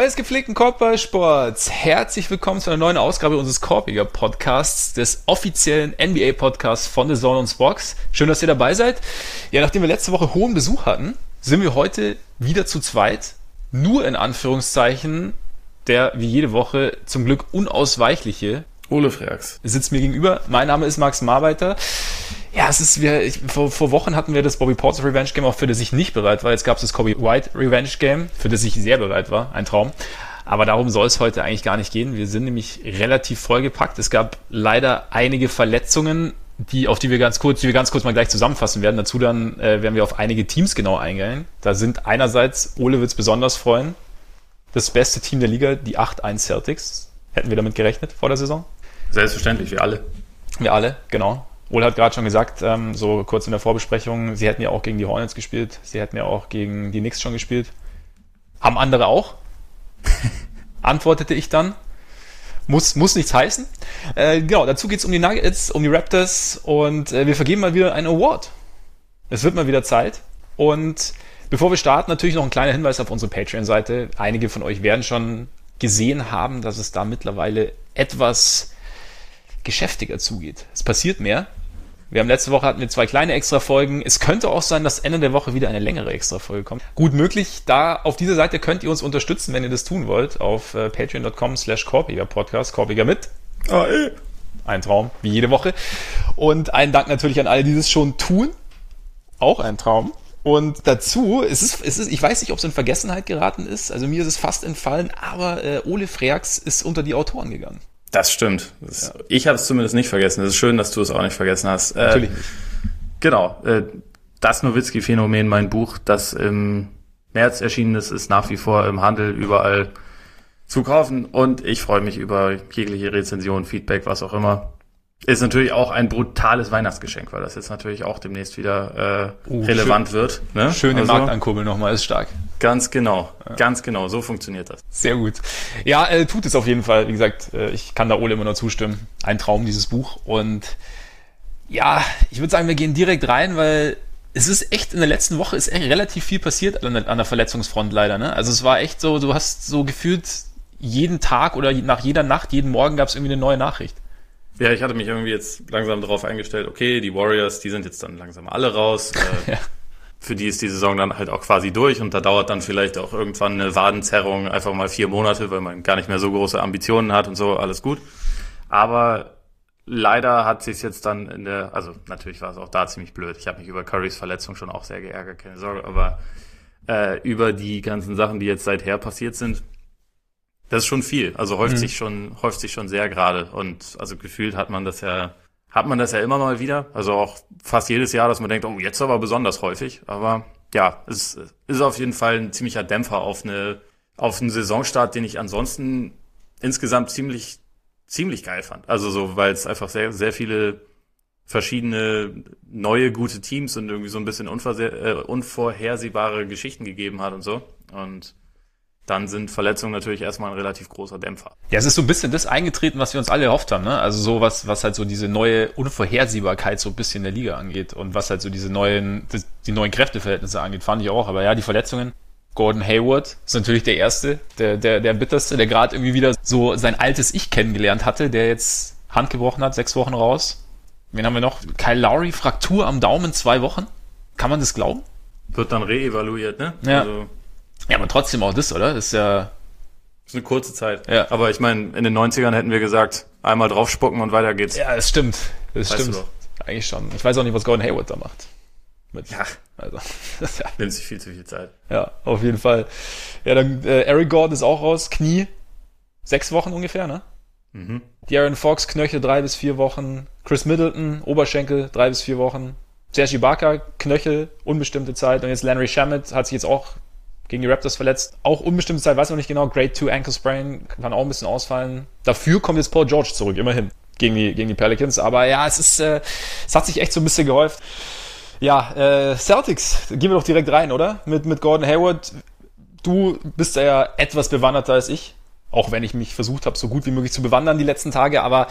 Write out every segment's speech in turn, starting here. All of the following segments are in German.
des gepflegten Korbballsports. Herzlich willkommen zu einer neuen Ausgabe unseres Korbiger Podcasts, des offiziellen NBA-Podcasts von The Zone und Spox. Schön, dass ihr dabei seid. Ja, nachdem wir letzte Woche hohen Besuch hatten, sind wir heute wieder zu zweit. Nur in Anführungszeichen der, wie jede Woche, zum Glück unausweichliche Ole Freaks sitzt mir gegenüber. Mein Name ist Max Marbeiter. Ja, es ist vor Wochen hatten wir das Bobby Portis Revenge Game, auch für das ich nicht bereit war. Jetzt gab es das Kobe White Revenge Game, für das ich sehr bereit war. Ein Traum. Aber darum soll es heute eigentlich gar nicht gehen. Wir sind nämlich relativ vollgepackt. Es gab leider einige Verletzungen, die wir ganz kurz mal gleich zusammenfassen werden. Dazu dann werden wir auf einige Teams genau eingehen. Da sind einerseits, Ole wird es besonders freuen, das beste Team der Liga, die 8-1 Celtics. Hätten wir damit gerechnet vor der Saison? Selbstverständlich, wir alle. Wir alle, genau. Ole hat gerade schon gesagt, so kurz in der Vorbesprechung, sie hätten ja auch gegen die Hornets gespielt, sie hätten ja auch gegen die Knicks schon gespielt. Haben andere auch? Antwortete ich dann. Muss nichts heißen. Genau, dazu geht's um die Nuggets, um die Raptors und wir vergeben mal wieder einen Award. Es wird mal wieder Zeit. Und bevor wir starten, natürlich noch ein kleiner Hinweis auf unsere Patreon-Seite. Einige von euch werden schon gesehen haben, dass es da mittlerweile etwas geschäftiger zugeht. Es passiert mehr. Letzte Woche hatten wir 2 kleine Extra-Folgen. Es könnte auch sein, dass Ende der Woche wieder eine längere Extra-Folge kommt. Gut möglich. Auf dieser Seite könnt ihr uns unterstützen, wenn ihr das tun wollt, auf patreon.com/Korbiger-Podcast. Korbiger mit AE. Ein Traum, wie jede Woche. Und einen Dank natürlich an alle, die das schon tun. Auch ein Traum. Und dazu, ich weiß nicht, ob es in Vergessenheit geraten ist, also mir ist es fast entfallen, aber Ole Freaks ist unter die Autoren gegangen. Das stimmt. Ich habe es zumindest nicht vergessen. Es ist schön, dass du es auch nicht vergessen hast. Natürlich nicht. Genau. Das Nowitzki-Phänomen, mein Buch, das im März erschienen ist nach wie vor im Handel überall zu kaufen. Und ich freue mich über jegliche Rezension, Feedback, was auch immer. Ist natürlich auch ein brutales Weihnachtsgeschenk, weil das jetzt natürlich auch demnächst wieder relevant wird. Ne? Schön den Markt ankurbeln nochmal, ist stark. Ganz genau, so funktioniert das. Sehr gut. Ja, tut es auf jeden Fall. Wie gesagt, ich kann da Ole immer nur zustimmen. Ein Traum, dieses Buch. Und ja, ich würde sagen, wir gehen direkt rein, weil es ist echt, in der letzten Woche ist echt relativ viel passiert an der Verletzungsfront leider. Ne? Also es war echt so, du hast so gefühlt jeden Tag oder nach jeder Nacht, jeden Morgen gab es irgendwie eine neue Nachricht. Ja, ich hatte mich irgendwie jetzt langsam darauf eingestellt, okay, die Warriors, die sind jetzt dann langsam alle raus. Ja. Für die ist die Saison dann halt auch quasi durch und da dauert dann vielleicht auch irgendwann eine Wadenzerrung einfach mal 4 Monate, weil man gar nicht mehr so große Ambitionen hat und so, alles gut. Aber leider hat sich's jetzt dann also natürlich war es auch da ziemlich blöd. Ich habe mich über Currys Verletzung schon auch sehr geärgert, keine Sorge, aber über die ganzen Sachen, die jetzt seither passiert sind, das ist schon viel. Also häuft sich schon sehr gerade und also gefühlt hat man das ja immer mal wieder. Also auch fast jedes Jahr, dass man denkt, oh, jetzt aber besonders häufig. Aber ja, es ist auf jeden Fall ein ziemlicher Dämpfer auf einen Saisonstart, den ich ansonsten insgesamt ziemlich geil fand. Also so, weil es einfach sehr, sehr viele verschiedene neue, gute Teams und irgendwie so ein bisschen unvorhersehbare Geschichten gegeben hat und so. Und dann sind Verletzungen natürlich erstmal ein relativ großer Dämpfer. Ja, es ist so ein bisschen das eingetreten, was wir uns alle erhofft haben, ne? Also so was halt so diese neue Unvorhersehbarkeit so ein bisschen in der Liga angeht und was halt so die neuen Kräfteverhältnisse angeht, fand ich auch. Aber ja, die Verletzungen. Gordon Hayward ist natürlich der Erste, der bitterste, der gerade irgendwie wieder so sein altes Ich kennengelernt hatte, der jetzt Hand gebrochen hat, 6 Wochen raus. Wen haben wir noch? Kyle Lowry, Fraktur am Daumen, 2 Wochen. Kann man das glauben? Wird dann reevaluiert, ne? Ja. Also ja, aber trotzdem auch das, oder? Das ist ja... Das ist eine kurze Zeit. Ja. Aber ich meine, in den 90ern hätten wir gesagt, einmal draufspucken und weiter geht's. Ja, das stimmt. Das Weißt stimmt. du doch. Eigentlich schon. Ich weiß auch nicht, was Gordon Hayward da macht. Ja, Also, nimmt sich viel zu viel Zeit. ja, auf jeden Fall. Ja, dann Eric Gordon ist auch raus. Knie. 6 Wochen ungefähr, ne? Mhm. De'Aaron Fox, Knöchel 3 bis 4 Wochen. Chris Middleton, Oberschenkel 3 bis 4 Wochen. Serge Ibaka, Knöchel, unbestimmte Zeit. Und jetzt Landry Shamet hat sich jetzt auch gegen die Raptors verletzt. Auch unbestimmte Zeit, weiß ich noch nicht genau. Grade 2 Ankle Sprain, kann auch ein bisschen ausfallen. Dafür kommt jetzt Paul George zurück, immerhin, gegen die Pelicans. Aber ja, es hat sich echt so ein bisschen gehäuft. Ja, Celtics, gehen wir doch direkt rein, oder? Mit Gordon Hayward. Du bist ja etwas bewanderter als ich. Auch wenn ich mich versucht habe, so gut wie möglich zu bewandern die letzten Tage. Aber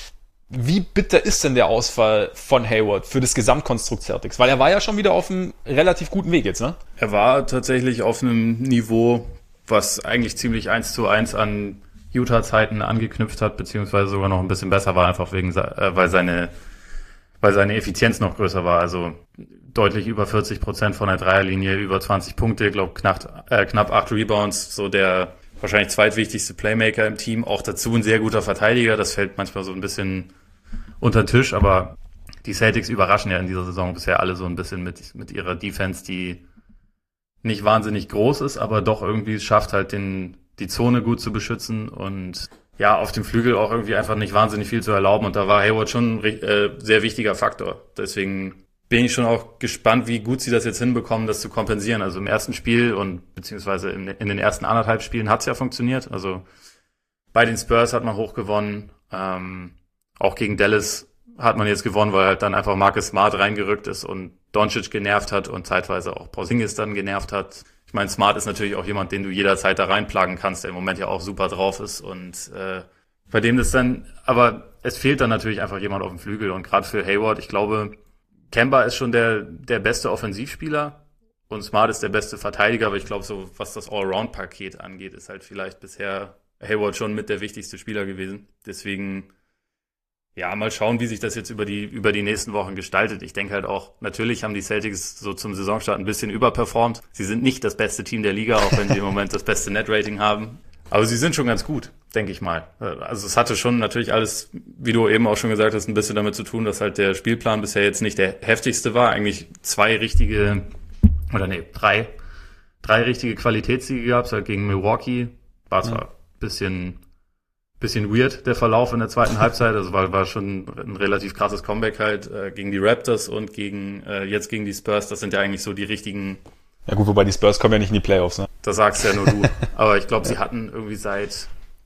wie bitter ist denn der Ausfall von Hayward für das Gesamtkonstrukt Celtics? Weil er war ja schon wieder auf einem relativ guten Weg jetzt, ne? Er war tatsächlich auf einem Niveau, was eigentlich ziemlich 1:1 an Utah-Zeiten angeknüpft hat, beziehungsweise sogar noch ein bisschen besser war, einfach weil seine Effizienz noch größer war. Also deutlich über 40% von der Dreierlinie, über 20 Punkte, glaube knapp 8 Rebounds, so der wahrscheinlich zweitwichtigste Playmaker im Team, auch dazu ein sehr guter Verteidiger, das fällt manchmal so ein bisschen unter den Tisch, aber die Celtics überraschen ja in dieser Saison bisher alle so ein bisschen mit ihrer Defense, die nicht wahnsinnig groß ist, aber doch irgendwie es schafft halt die Zone gut zu beschützen und ja, auf dem Flügel auch irgendwie einfach nicht wahnsinnig viel zu erlauben und da war Hayward schon ein sehr wichtiger Faktor. Deswegen bin ich schon auch gespannt, wie gut sie das jetzt hinbekommen, das zu kompensieren. Also im ersten Spiel und beziehungsweise in den ersten 1,5 Spielen hat es ja funktioniert. Also bei den Spurs hat man hoch gewonnen. Auch gegen Dallas hat man jetzt gewonnen, weil halt dann einfach Marcus Smart reingerückt ist und Doncic genervt hat und zeitweise auch Porzingis dann genervt hat. Ich meine, Smart ist natürlich auch jemand, den du jederzeit da reinplagen kannst, der im Moment ja auch super drauf ist und bei dem das dann, aber es fehlt dann natürlich einfach jemand auf dem Flügel und gerade für Hayward, ich glaube, Kemba ist schon der beste Offensivspieler und Smart ist der beste Verteidiger, aber ich glaube, so was das Allround-Paket angeht, ist halt vielleicht bisher Hayward schon mit der wichtigste Spieler gewesen. Deswegen, ja, mal schauen, wie sich das jetzt über die nächsten Wochen gestaltet. Ich denke halt auch, natürlich haben die Celtics so zum Saisonstart ein bisschen überperformt. Sie sind nicht das beste Team der Liga, auch wenn sie im Moment das beste Net-Rating haben. Aber sie sind schon ganz gut, denke ich mal. Also es hatte schon natürlich alles, wie du eben auch schon gesagt hast, ein bisschen damit zu tun, dass halt der Spielplan bisher jetzt nicht der heftigste war. Eigentlich drei richtige Qualitätssiege gab es halt gegen Milwaukee. War zwar ein bisschen weird, der Verlauf in der zweiten Halbzeit. Also war schon ein relativ krasses Comeback halt gegen die Raptors und jetzt gegen die Spurs. Das sind ja eigentlich so die richtigen. Ja gut, wobei die Spurs kommen ja nicht in die Playoffs, ne? Das sagst ja nur du. Aber ich glaube, sie hatten irgendwie seit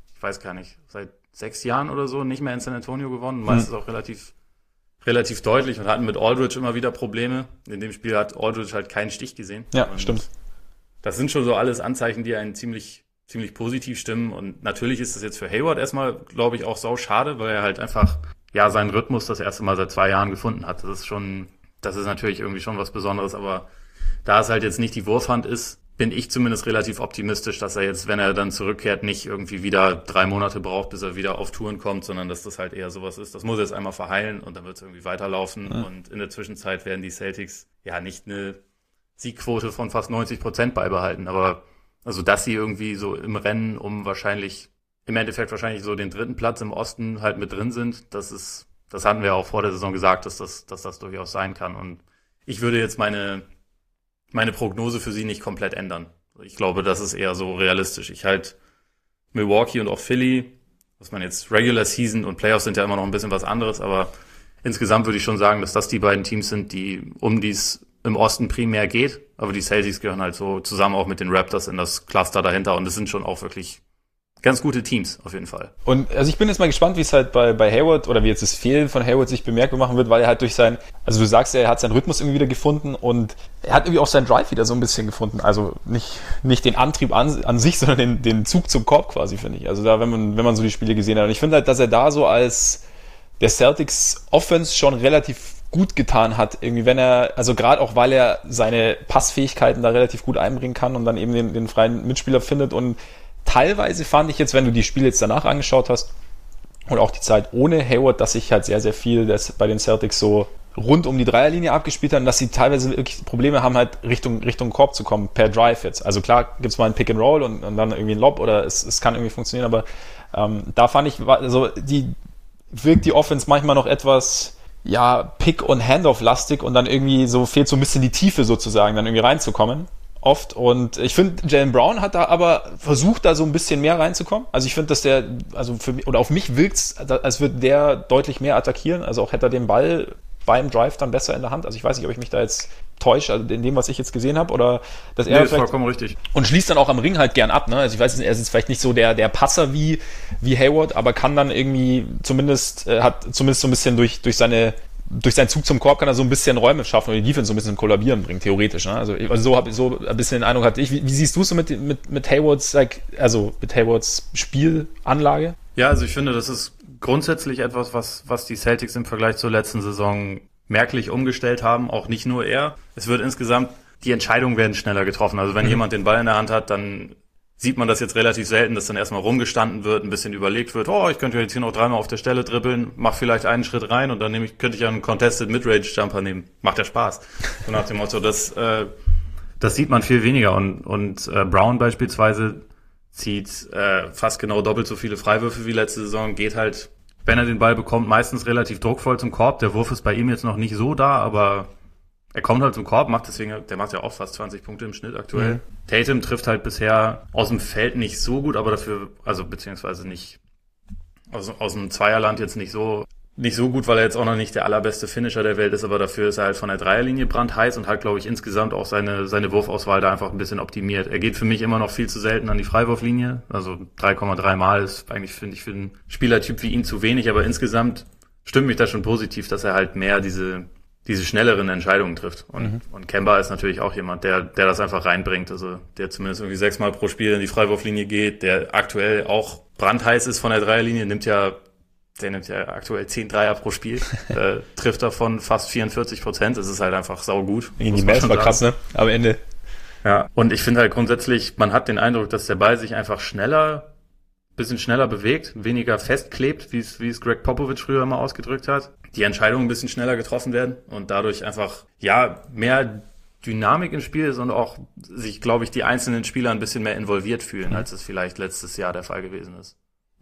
6 Jahren oder so nicht mehr in San Antonio gewonnen. Meistens auch relativ deutlich und hatten mit Aldridge immer wieder Probleme. In dem Spiel hat Aldridge halt keinen Stich gesehen. Ja, und stimmt. Das sind schon so alles Anzeichen, die einen ziemlich positiv stimmen. Und natürlich ist das jetzt für Hayward erstmal, glaube ich, auch sau schade, weil er halt einfach, ja, seinen Rhythmus das erste Mal seit 2 Jahren gefunden hat. Das ist natürlich irgendwie schon was Besonderes, aber da es halt jetzt nicht die Wurfhand ist, bin ich zumindest relativ optimistisch, dass er jetzt, wenn er dann zurückkehrt, nicht irgendwie wieder 3 Monate braucht, bis er wieder auf Touren kommt, sondern dass das halt eher sowas ist. Das muss jetzt einmal verheilen und dann wird es irgendwie weiterlaufen. Ja. Und in der Zwischenzeit werden die Celtics ja nicht eine Siegquote von fast 90% beibehalten, aber also dass sie irgendwie so im Rennen im Endeffekt wahrscheinlich so den 3. Platz im Osten halt mit drin sind, das hatten wir auch vor der Saison gesagt, dass das durchaus sein kann. Und ich würde jetzt meine Prognose für sie nicht komplett ändern. Ich glaube, das ist eher so realistisch. Ich halte Milwaukee und auch Philly, was man jetzt Regular Season und Playoffs sind ja immer noch ein bisschen was anderes, aber insgesamt würde ich schon sagen, dass das die beiden Teams sind, um die es im Osten primär geht. Aber die Celtics gehören halt so zusammen auch mit den Raptors in das Cluster dahinter und es sind schon auch wirklich ganz gute Teams, auf jeden Fall. Und also ich bin jetzt mal gespannt, wie es halt bei Hayward oder wie jetzt das Fehlen von Hayward sich bemerkbar machen wird, weil er halt also du sagst ja, er hat seinen Rhythmus irgendwie wieder gefunden und er hat irgendwie auch seinen Drive wieder so ein bisschen gefunden. Also nicht den Antrieb an sich, sondern den Zug zum Korb quasi, finde ich. Also da, wenn man so die Spiele gesehen hat. Und ich finde halt, dass er da so als der Celtics Offense schon relativ gut getan hat, irgendwie, also gerade auch, weil er seine Passfähigkeiten da relativ gut einbringen kann und dann eben den freien Mitspieler findet und teilweise fand ich jetzt, wenn du die Spiele jetzt danach angeschaut hast und auch die Zeit ohne Hayward, dass sich halt sehr, sehr viel bei den Celtics so rund um die Dreierlinie abgespielt haben, dass sie teilweise wirklich Probleme haben, halt Richtung Korb zu kommen, per Drive jetzt. Also klar gibt's mal ein Pick and Roll und dann irgendwie ein Lob oder es kann irgendwie funktionieren, aber da fand ich, also wirkt die Offense manchmal noch etwas, ja, Pick- und Handoff-lastig und dann irgendwie so fehlt so ein bisschen die Tiefe sozusagen, dann irgendwie reinzukommen. Oft. Und ich finde, Jaylen Brown hat da aber versucht, da so ein bisschen mehr reinzukommen. Also ich finde, dass auf mich wirkt's, als würde der deutlich mehr attackieren. Also auch hätte er den Ball beim Drive dann besser in der Hand. Also ich weiß nicht, ob ich mich da jetzt täusche, also in dem, was ich jetzt gesehen habe, oder dass er ist vollkommen richtig. Und schließt dann auch am Ring halt gern ab, ne? Also ich weiß, er ist jetzt vielleicht nicht so der Passer wie Hayward, aber kann dann irgendwie hat zumindest so ein bisschen durch seinen Zug zum Korb kann er so ein bisschen Räume schaffen und die Defense so ein bisschen zum Kollabieren bringen, theoretisch. Ne? Also so ein bisschen den Eindruck hatte ich. Wie siehst du es so mit Haywards, mit Haywards Spielanlage? Ja, also ich finde, das ist grundsätzlich etwas, was die Celtics im Vergleich zur letzten Saison merklich umgestellt haben. Auch nicht nur er. Es wird insgesamt, die Entscheidungen werden schneller getroffen. Also wenn jemand den Ball in der Hand hat, dann sieht man das jetzt relativ selten, dass dann erstmal rumgestanden wird, ein bisschen überlegt wird, ich könnte jetzt hier noch 3-mal auf der Stelle dribbeln, mach vielleicht einen Schritt rein und dann könnte ich einen Contested Midrange-Jumper nehmen. Macht ja Spaß. So nach dem Motto, das sieht man viel weniger. Und Brown beispielsweise zieht fast genau doppelt so viele Freiwürfe wie letzte Saison, geht halt, wenn er den Ball bekommt, meistens relativ druckvoll zum Korb. Der Wurf ist bei ihm jetzt noch nicht so da, aber er kommt halt zum Korb, der macht ja auch fast 20 Punkte im Schnitt aktuell. Tatum trifft halt bisher aus dem Feld nicht so gut, aber dafür, beziehungsweise nicht aus dem Zweierland jetzt nicht so gut, weil er jetzt auch noch nicht der allerbeste Finisher der Welt ist, aber dafür ist er halt von der Dreierlinie brandheiß und hat, glaube ich, insgesamt auch seine Wurfauswahl da einfach ein bisschen optimiert. Er geht für mich immer noch viel zu selten an die Freiwurflinie, also 3,3 Mal ist eigentlich, finde ich, für einen Spielertyp wie ihn zu wenig, aber insgesamt stimmt mich das schon positiv, dass er halt mehr diese schnelleren Entscheidungen trifft. Und Kemba ist natürlich auch jemand, der das einfach reinbringt, also der zumindest irgendwie 6-mal pro Spiel in die Freiwurflinie geht, der aktuell auch brandheiß ist von der Dreierlinie, der nimmt ja aktuell 10 Dreier pro Spiel, trifft davon fast 44%, das ist halt einfach saugut. Die Mails war krass, ne? Am Ende. Ja, und ich finde halt grundsätzlich, man hat den Eindruck, dass der Ball sich einfach bisschen schneller bewegt, weniger festklebt, wie es Greg Popovich früher immer ausgedrückt hat. Die Entscheidungen ein bisschen schneller getroffen werden und dadurch einfach, mehr Dynamik im Spiel ist und auch sich, glaube ich, die einzelnen Spieler ein bisschen mehr involviert fühlen, als es vielleicht letztes Jahr der Fall gewesen ist.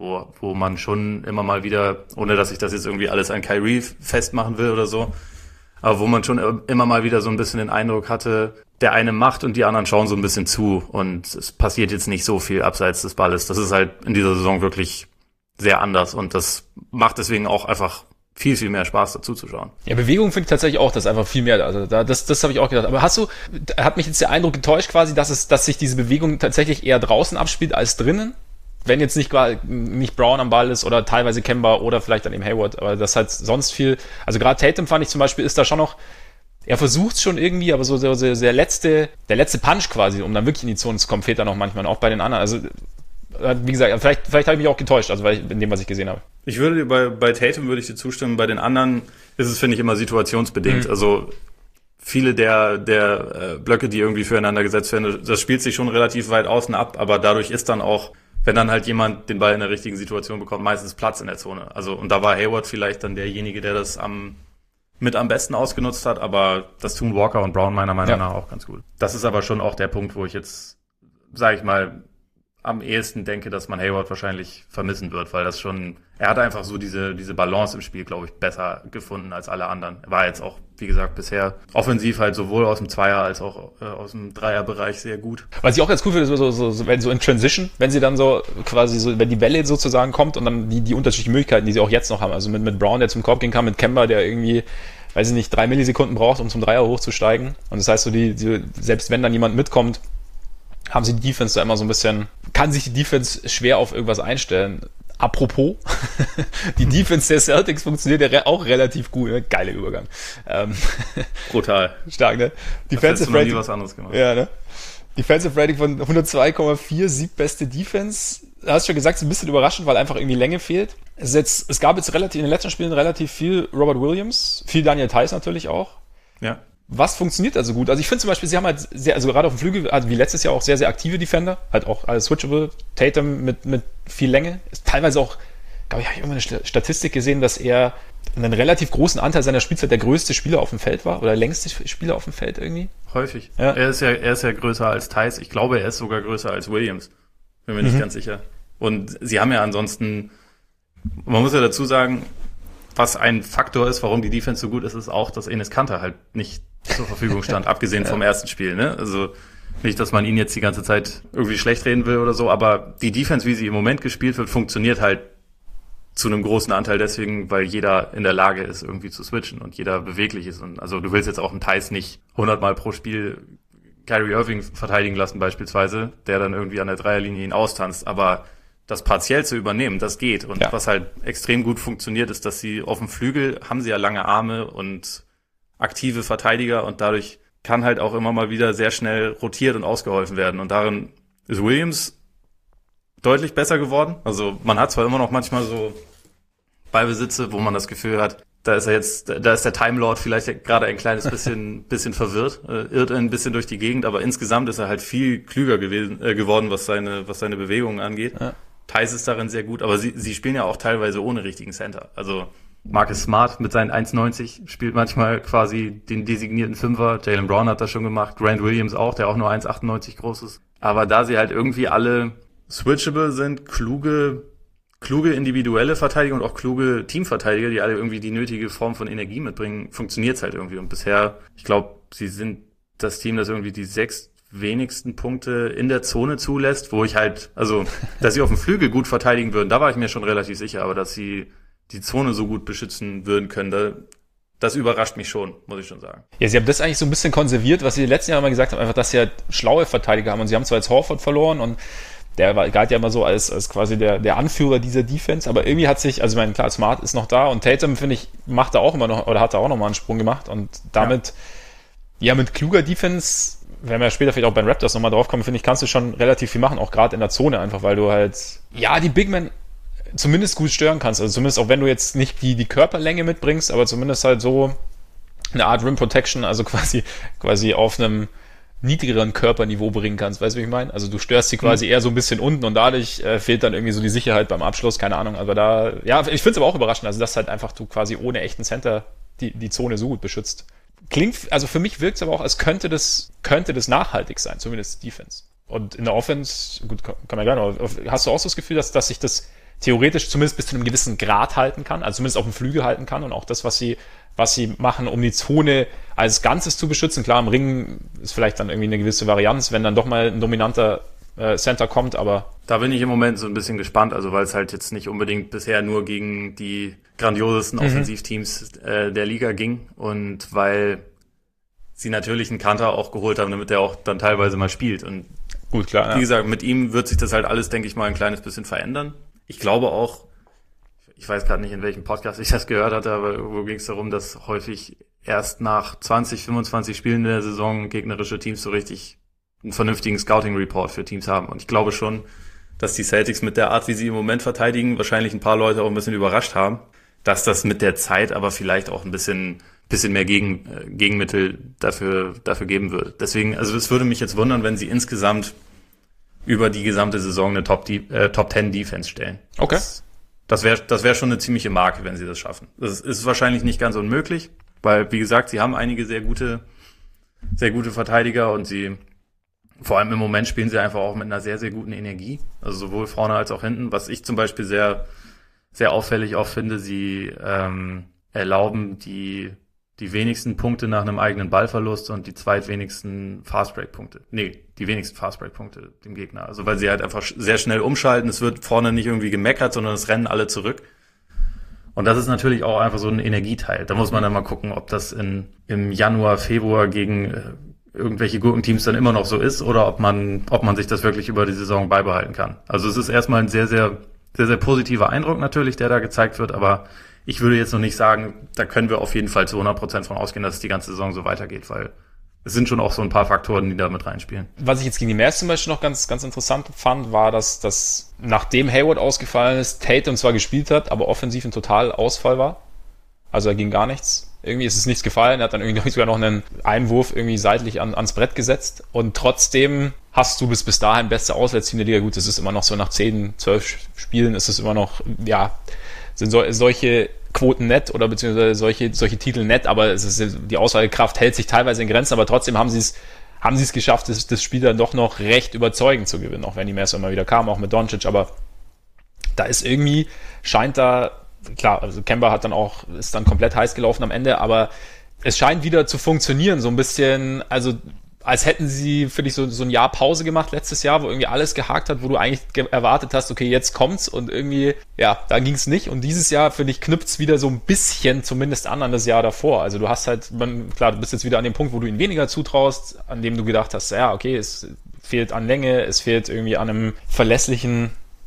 Wo man schon immer mal wieder, ohne dass ich das jetzt irgendwie alles an Kyrie festmachen will oder so, aber wo man schon immer mal wieder so ein bisschen den Eindruck hatte, der eine macht und die anderen schauen so ein bisschen zu und es passiert jetzt nicht so viel abseits des Balles. Das ist halt in dieser Saison wirklich sehr anders und das macht deswegen auch einfach viel, viel mehr Spaß dazu zu schauen. Ja, Bewegung finde ich tatsächlich auch, das ist einfach viel mehr, also das habe ich auch gedacht. Aber hat mich jetzt der Eindruck getäuscht quasi, dass sich diese Bewegung tatsächlich eher draußen abspielt als drinnen? Wenn jetzt nicht Brown am Ball ist oder teilweise Kemba oder vielleicht dann eben Hayward, aber das halt sonst viel, also gerade Tatum fand ich zum Beispiel, ist da schon noch, er versucht es schon irgendwie, aber so der letzte Punch quasi, um dann wirklich in die Zone zu kommen, fehlt da noch manchmal, auch bei den anderen. Also wie gesagt, vielleicht habe ich mich auch getäuscht, also in dem, was ich gesehen habe. Ich würde bei Tatum würde ich dir zustimmen, bei den anderen ist es, finde ich, immer situationsbedingt. Also viele der Blöcke, die irgendwie füreinander gesetzt werden, das spielt sich schon relativ weit außen ab, aber dadurch ist dann auch, wenn dann halt jemand den Ball in der richtigen Situation bekommt, meistens Platz in der Zone. Also, und da war Hayward vielleicht dann derjenige, der das am besten ausgenutzt hat, aber das tun Walker und Brown meiner Meinung nach auch ganz gut. Das ist aber schon auch der Punkt, wo ich jetzt, sage ich mal, am ehesten denke, dass man Hayward wahrscheinlich vermissen wird, weil er hat einfach so diese Balance im Spiel, glaube ich, besser gefunden als alle anderen. Er war jetzt auch, wie gesagt, bisher offensiv halt sowohl aus dem Zweier als auch aus dem Dreierbereich sehr gut. Was ich auch ganz cool finde, ist wenn so in Transition, wenn sie dann so quasi so, wenn die Welle sozusagen kommt und dann die unterschiedlichen Möglichkeiten, die sie auch jetzt noch haben, also mit Brown, der zum Korb gehen kann, mit Kemba, der irgendwie, weiß ich nicht, 3 Millisekunden braucht, um zum Dreier hochzusteigen. Und das heißt so, selbst wenn dann jemand mitkommt, haben sie die Defense da immer so ein bisschen, kann sich die Defense schwer auf irgendwas einstellen. Apropos, die Defense der Celtics funktioniert ja auch relativ gut. Ne? Geiler Übergang. Brutal. Stark, ne? Defensive Rating. Was anderes gemacht. Ja, ne? Defensive Rating von 102,4, siebbeste Defense. Du hast schon gesagt, es ist ein bisschen überraschend, weil einfach irgendwie Länge fehlt. Es gab jetzt in den letzten Spielen relativ viel Robert Williams, viel Daniel Theis natürlich auch. Ja. Was funktioniert also gut? Also ich finde zum Beispiel, sie haben halt also gerade auf dem Flügel, also wie letztes Jahr auch sehr, sehr aktive Defender, halt auch alles switchable, Tatum mit viel Länge, ist teilweise auch, glaube ich, habe ich irgendwann eine Statistik gesehen, dass er einen relativ großen Anteil seiner Spielzeit der größte Spieler auf dem Feld war, oder der längste Spieler auf dem Feld irgendwie. Häufig. Ja. Er ist ja größer als Theis, ich glaube, er ist sogar größer als Williams, bin mir nicht ganz sicher. Und sie haben ja ansonsten, man muss ja dazu sagen, was ein Faktor ist, warum die Defense so gut ist, ist auch, dass Enes Kanter halt nicht zur Verfügung stand, abgesehen vom ersten Spiel, ne? Also nicht, dass man ihn jetzt die ganze Zeit irgendwie schlecht reden will oder so, aber die Defense, wie sie im Moment gespielt wird, funktioniert halt zu einem großen Anteil deswegen, weil jeder in der Lage ist, irgendwie zu switchen und jeder beweglich ist. Und also du willst jetzt auch einen Theis nicht 100 Mal pro Spiel Kyrie Irving verteidigen lassen beispielsweise, der dann irgendwie an der Dreierlinie ihn austanzt, aber das partiell zu übernehmen, das geht. Und was halt extrem gut funktioniert, ist, dass sie auf dem Flügel haben sie ja lange Arme und aktive Verteidiger und dadurch kann halt auch immer mal wieder sehr schnell rotiert und ausgeholfen werden. Und darin ist Williams deutlich besser geworden. Also man hat zwar immer noch manchmal so Ballbesitze, wo man das Gefühl hat, da ist der Time Lord vielleicht gerade ein kleines bisschen verwirrt, irrt ein bisschen durch die Gegend, aber insgesamt ist er halt viel klüger geworden, was seine Bewegungen angeht. Ja. Theis ist darin sehr gut, aber sie spielen ja auch teilweise ohne richtigen Center. Also Marcus Smart mit seinen 1,90 spielt manchmal quasi den designierten Fünfer. Jaylen Brown hat das schon gemacht, Grant Williams auch, der auch nur 1,98 groß ist. Aber da sie halt irgendwie alle switchable sind, kluge individuelle Verteidiger und auch kluge Teamverteidiger, die alle irgendwie die nötige Form von Energie mitbringen, funktioniert's halt irgendwie. Und bisher, ich glaube, sie sind das Team, das irgendwie die 6 wenigsten Punkte in der Zone zulässt, wo ich halt, also, dass sie auf dem Flügel gut verteidigen würden, da war ich mir schon relativ sicher, aber dass sie die Zone so gut beschützen würden können, das überrascht mich schon, muss ich schon sagen. Ja, sie haben das eigentlich so ein bisschen konserviert, was sie die letzten Jahre mal gesagt haben, einfach, dass sie halt schlaue Verteidiger haben und sie haben zwar jetzt Horford verloren und der galt ja immer so als quasi der Anführer dieser Defense, aber irgendwie hat sich, also ich meine, klar, Smart ist noch da und Tatum, finde ich, macht da auch immer noch, oder hat da auch noch mal einen Sprung gemacht und damit, ja mit kluger Defense, wenn wir später vielleicht auch bei den Raptors nochmal drauf kommen, finde ich, kannst du schon relativ viel machen, auch gerade in der Zone einfach, weil du halt, ja, die Big Men zumindest gut stören kannst, also zumindest auch wenn du jetzt nicht die Körperlänge mitbringst, aber zumindest halt so eine Art Rim Protection, also quasi auf einem niedrigeren Körperniveau bringen kannst, weißt du, wie ich meine? Also du störst sie quasi eher so ein bisschen unten und dadurch fehlt dann irgendwie so die Sicherheit beim Abschluss, keine Ahnung, aber da, ja, ich finde es aber auch überraschend, also dass halt einfach du quasi ohne echten Center die Zone so gut beschützt. Klingt, also für mich wirkt es aber auch, als könnte das nachhaltig sein, zumindest Defense. Und in der Offense, gut, kann man gerne, aber hast du auch so das Gefühl, dass sich das theoretisch zumindest bis zu einem gewissen Grad halten kann, also zumindest auf dem Flügel halten kann und auch das, was sie machen, um die Zone als Ganzes zu beschützen. Klar, im Ring ist vielleicht dann irgendwie eine gewisse Varianz, wenn dann doch mal ein dominanter Center kommt, aber... Da bin ich im Moment so ein bisschen gespannt, also weil es halt jetzt nicht unbedingt bisher nur gegen die grandiosesten Offensivteams der Liga ging und weil sie natürlich einen Kanter auch geholt haben, damit der auch dann teilweise mal spielt. Und gut, klar. Wie gesagt, mit ihm wird sich das halt alles, denke ich mal, ein kleines bisschen verändern. Ich glaube auch, ich weiß gerade nicht, in welchem Podcast ich das gehört hatte, aber wo ging es darum, dass häufig erst nach 20, 25 Spielen der Saison gegnerische Teams so richtig einen vernünftigen Scouting-Report für Teams haben. Und ich glaube schon, dass die Celtics mit der Art, wie sie im Moment verteidigen, wahrscheinlich ein paar Leute auch ein bisschen überrascht haben, dass das mit der Zeit aber vielleicht auch ein bisschen mehr Gegenmittel dafür geben würde. Deswegen, also es würde mich jetzt wundern, wenn sie insgesamt über die gesamte Saison eine Top 10 Defense stellen. Okay. Das wäre schon eine ziemliche Marke, wenn sie das schaffen. Das ist wahrscheinlich nicht ganz unmöglich, weil, wie gesagt, sie haben einige sehr gute Verteidiger und vor allem im Moment spielen sie einfach auch mit einer sehr, sehr guten Energie. Also sowohl vorne als auch hinten. Was ich zum Beispiel sehr, sehr auffällig auch finde, sie erlauben die wenigsten Punkte nach einem eigenen Ballverlust und die zweitwenigsten Fastbreak-Punkte. Nee, die wenigsten Fastbreak-Punkte dem Gegner. Also weil sie halt einfach sehr schnell umschalten. Es wird vorne nicht irgendwie gemeckert, sondern es rennen alle zurück. Und das ist natürlich auch einfach so ein Energieteil. Da muss man dann mal gucken, ob das im Januar, Februar gegen irgendwelche Gurkenteams dann immer noch so ist oder ob man sich das wirklich über die Saison beibehalten kann. Also es ist erstmal ein sehr, sehr, sehr, sehr positiver Eindruck natürlich, der da gezeigt wird, aber ich würde jetzt noch nicht sagen, da können wir auf jeden Fall zu 100% von ausgehen, dass es die ganze Saison so weitergeht, weil es sind schon auch so ein paar Faktoren, die da mit reinspielen. Was ich jetzt gegen die Mavs zum Beispiel noch ganz, ganz interessant fand, war, dass nachdem Hayward ausgefallen ist, Tatum zwar gespielt hat, aber offensiv ein Totalausfall war. Also da ging gar nichts. Irgendwie ist es nichts gefallen. Er hat dann irgendwie sogar noch einen Einwurf irgendwie seitlich ans Brett gesetzt. Und trotzdem hast du bis dahin beste Auswärtsteam der Liga. Gut, das ist immer noch so nach 10, 12 Spielen ist es immer noch, ja, sind solche Quoten nett oder beziehungsweise solche Titel nett, aber die Aussagekraft hält sich teilweise in Grenzen, aber trotzdem haben sie es geschafft, das Spiel dann doch noch recht überzeugend zu gewinnen, auch wenn die Mavs immer wieder kamen, auch mit Doncic, aber da ist irgendwie, scheint da, klar, also Kemba ist dann komplett heiß gelaufen am Ende, aber es scheint wieder zu funktionieren, so ein bisschen, also als hätten sie, finde ich, so ein Jahr Pause gemacht letztes Jahr, wo irgendwie alles gehakt hat, wo du eigentlich erwartet hast, okay, jetzt kommt's und irgendwie, ja, da ging's nicht. Und dieses Jahr, finde ich, knüpft's wieder so ein bisschen zumindest an das Jahr davor. Also du hast halt, klar, du bist jetzt wieder an dem Punkt, wo du ihnen weniger zutraust, an dem du gedacht hast, ja, okay, es fehlt an Länge, es fehlt irgendwie an einer verlässlichen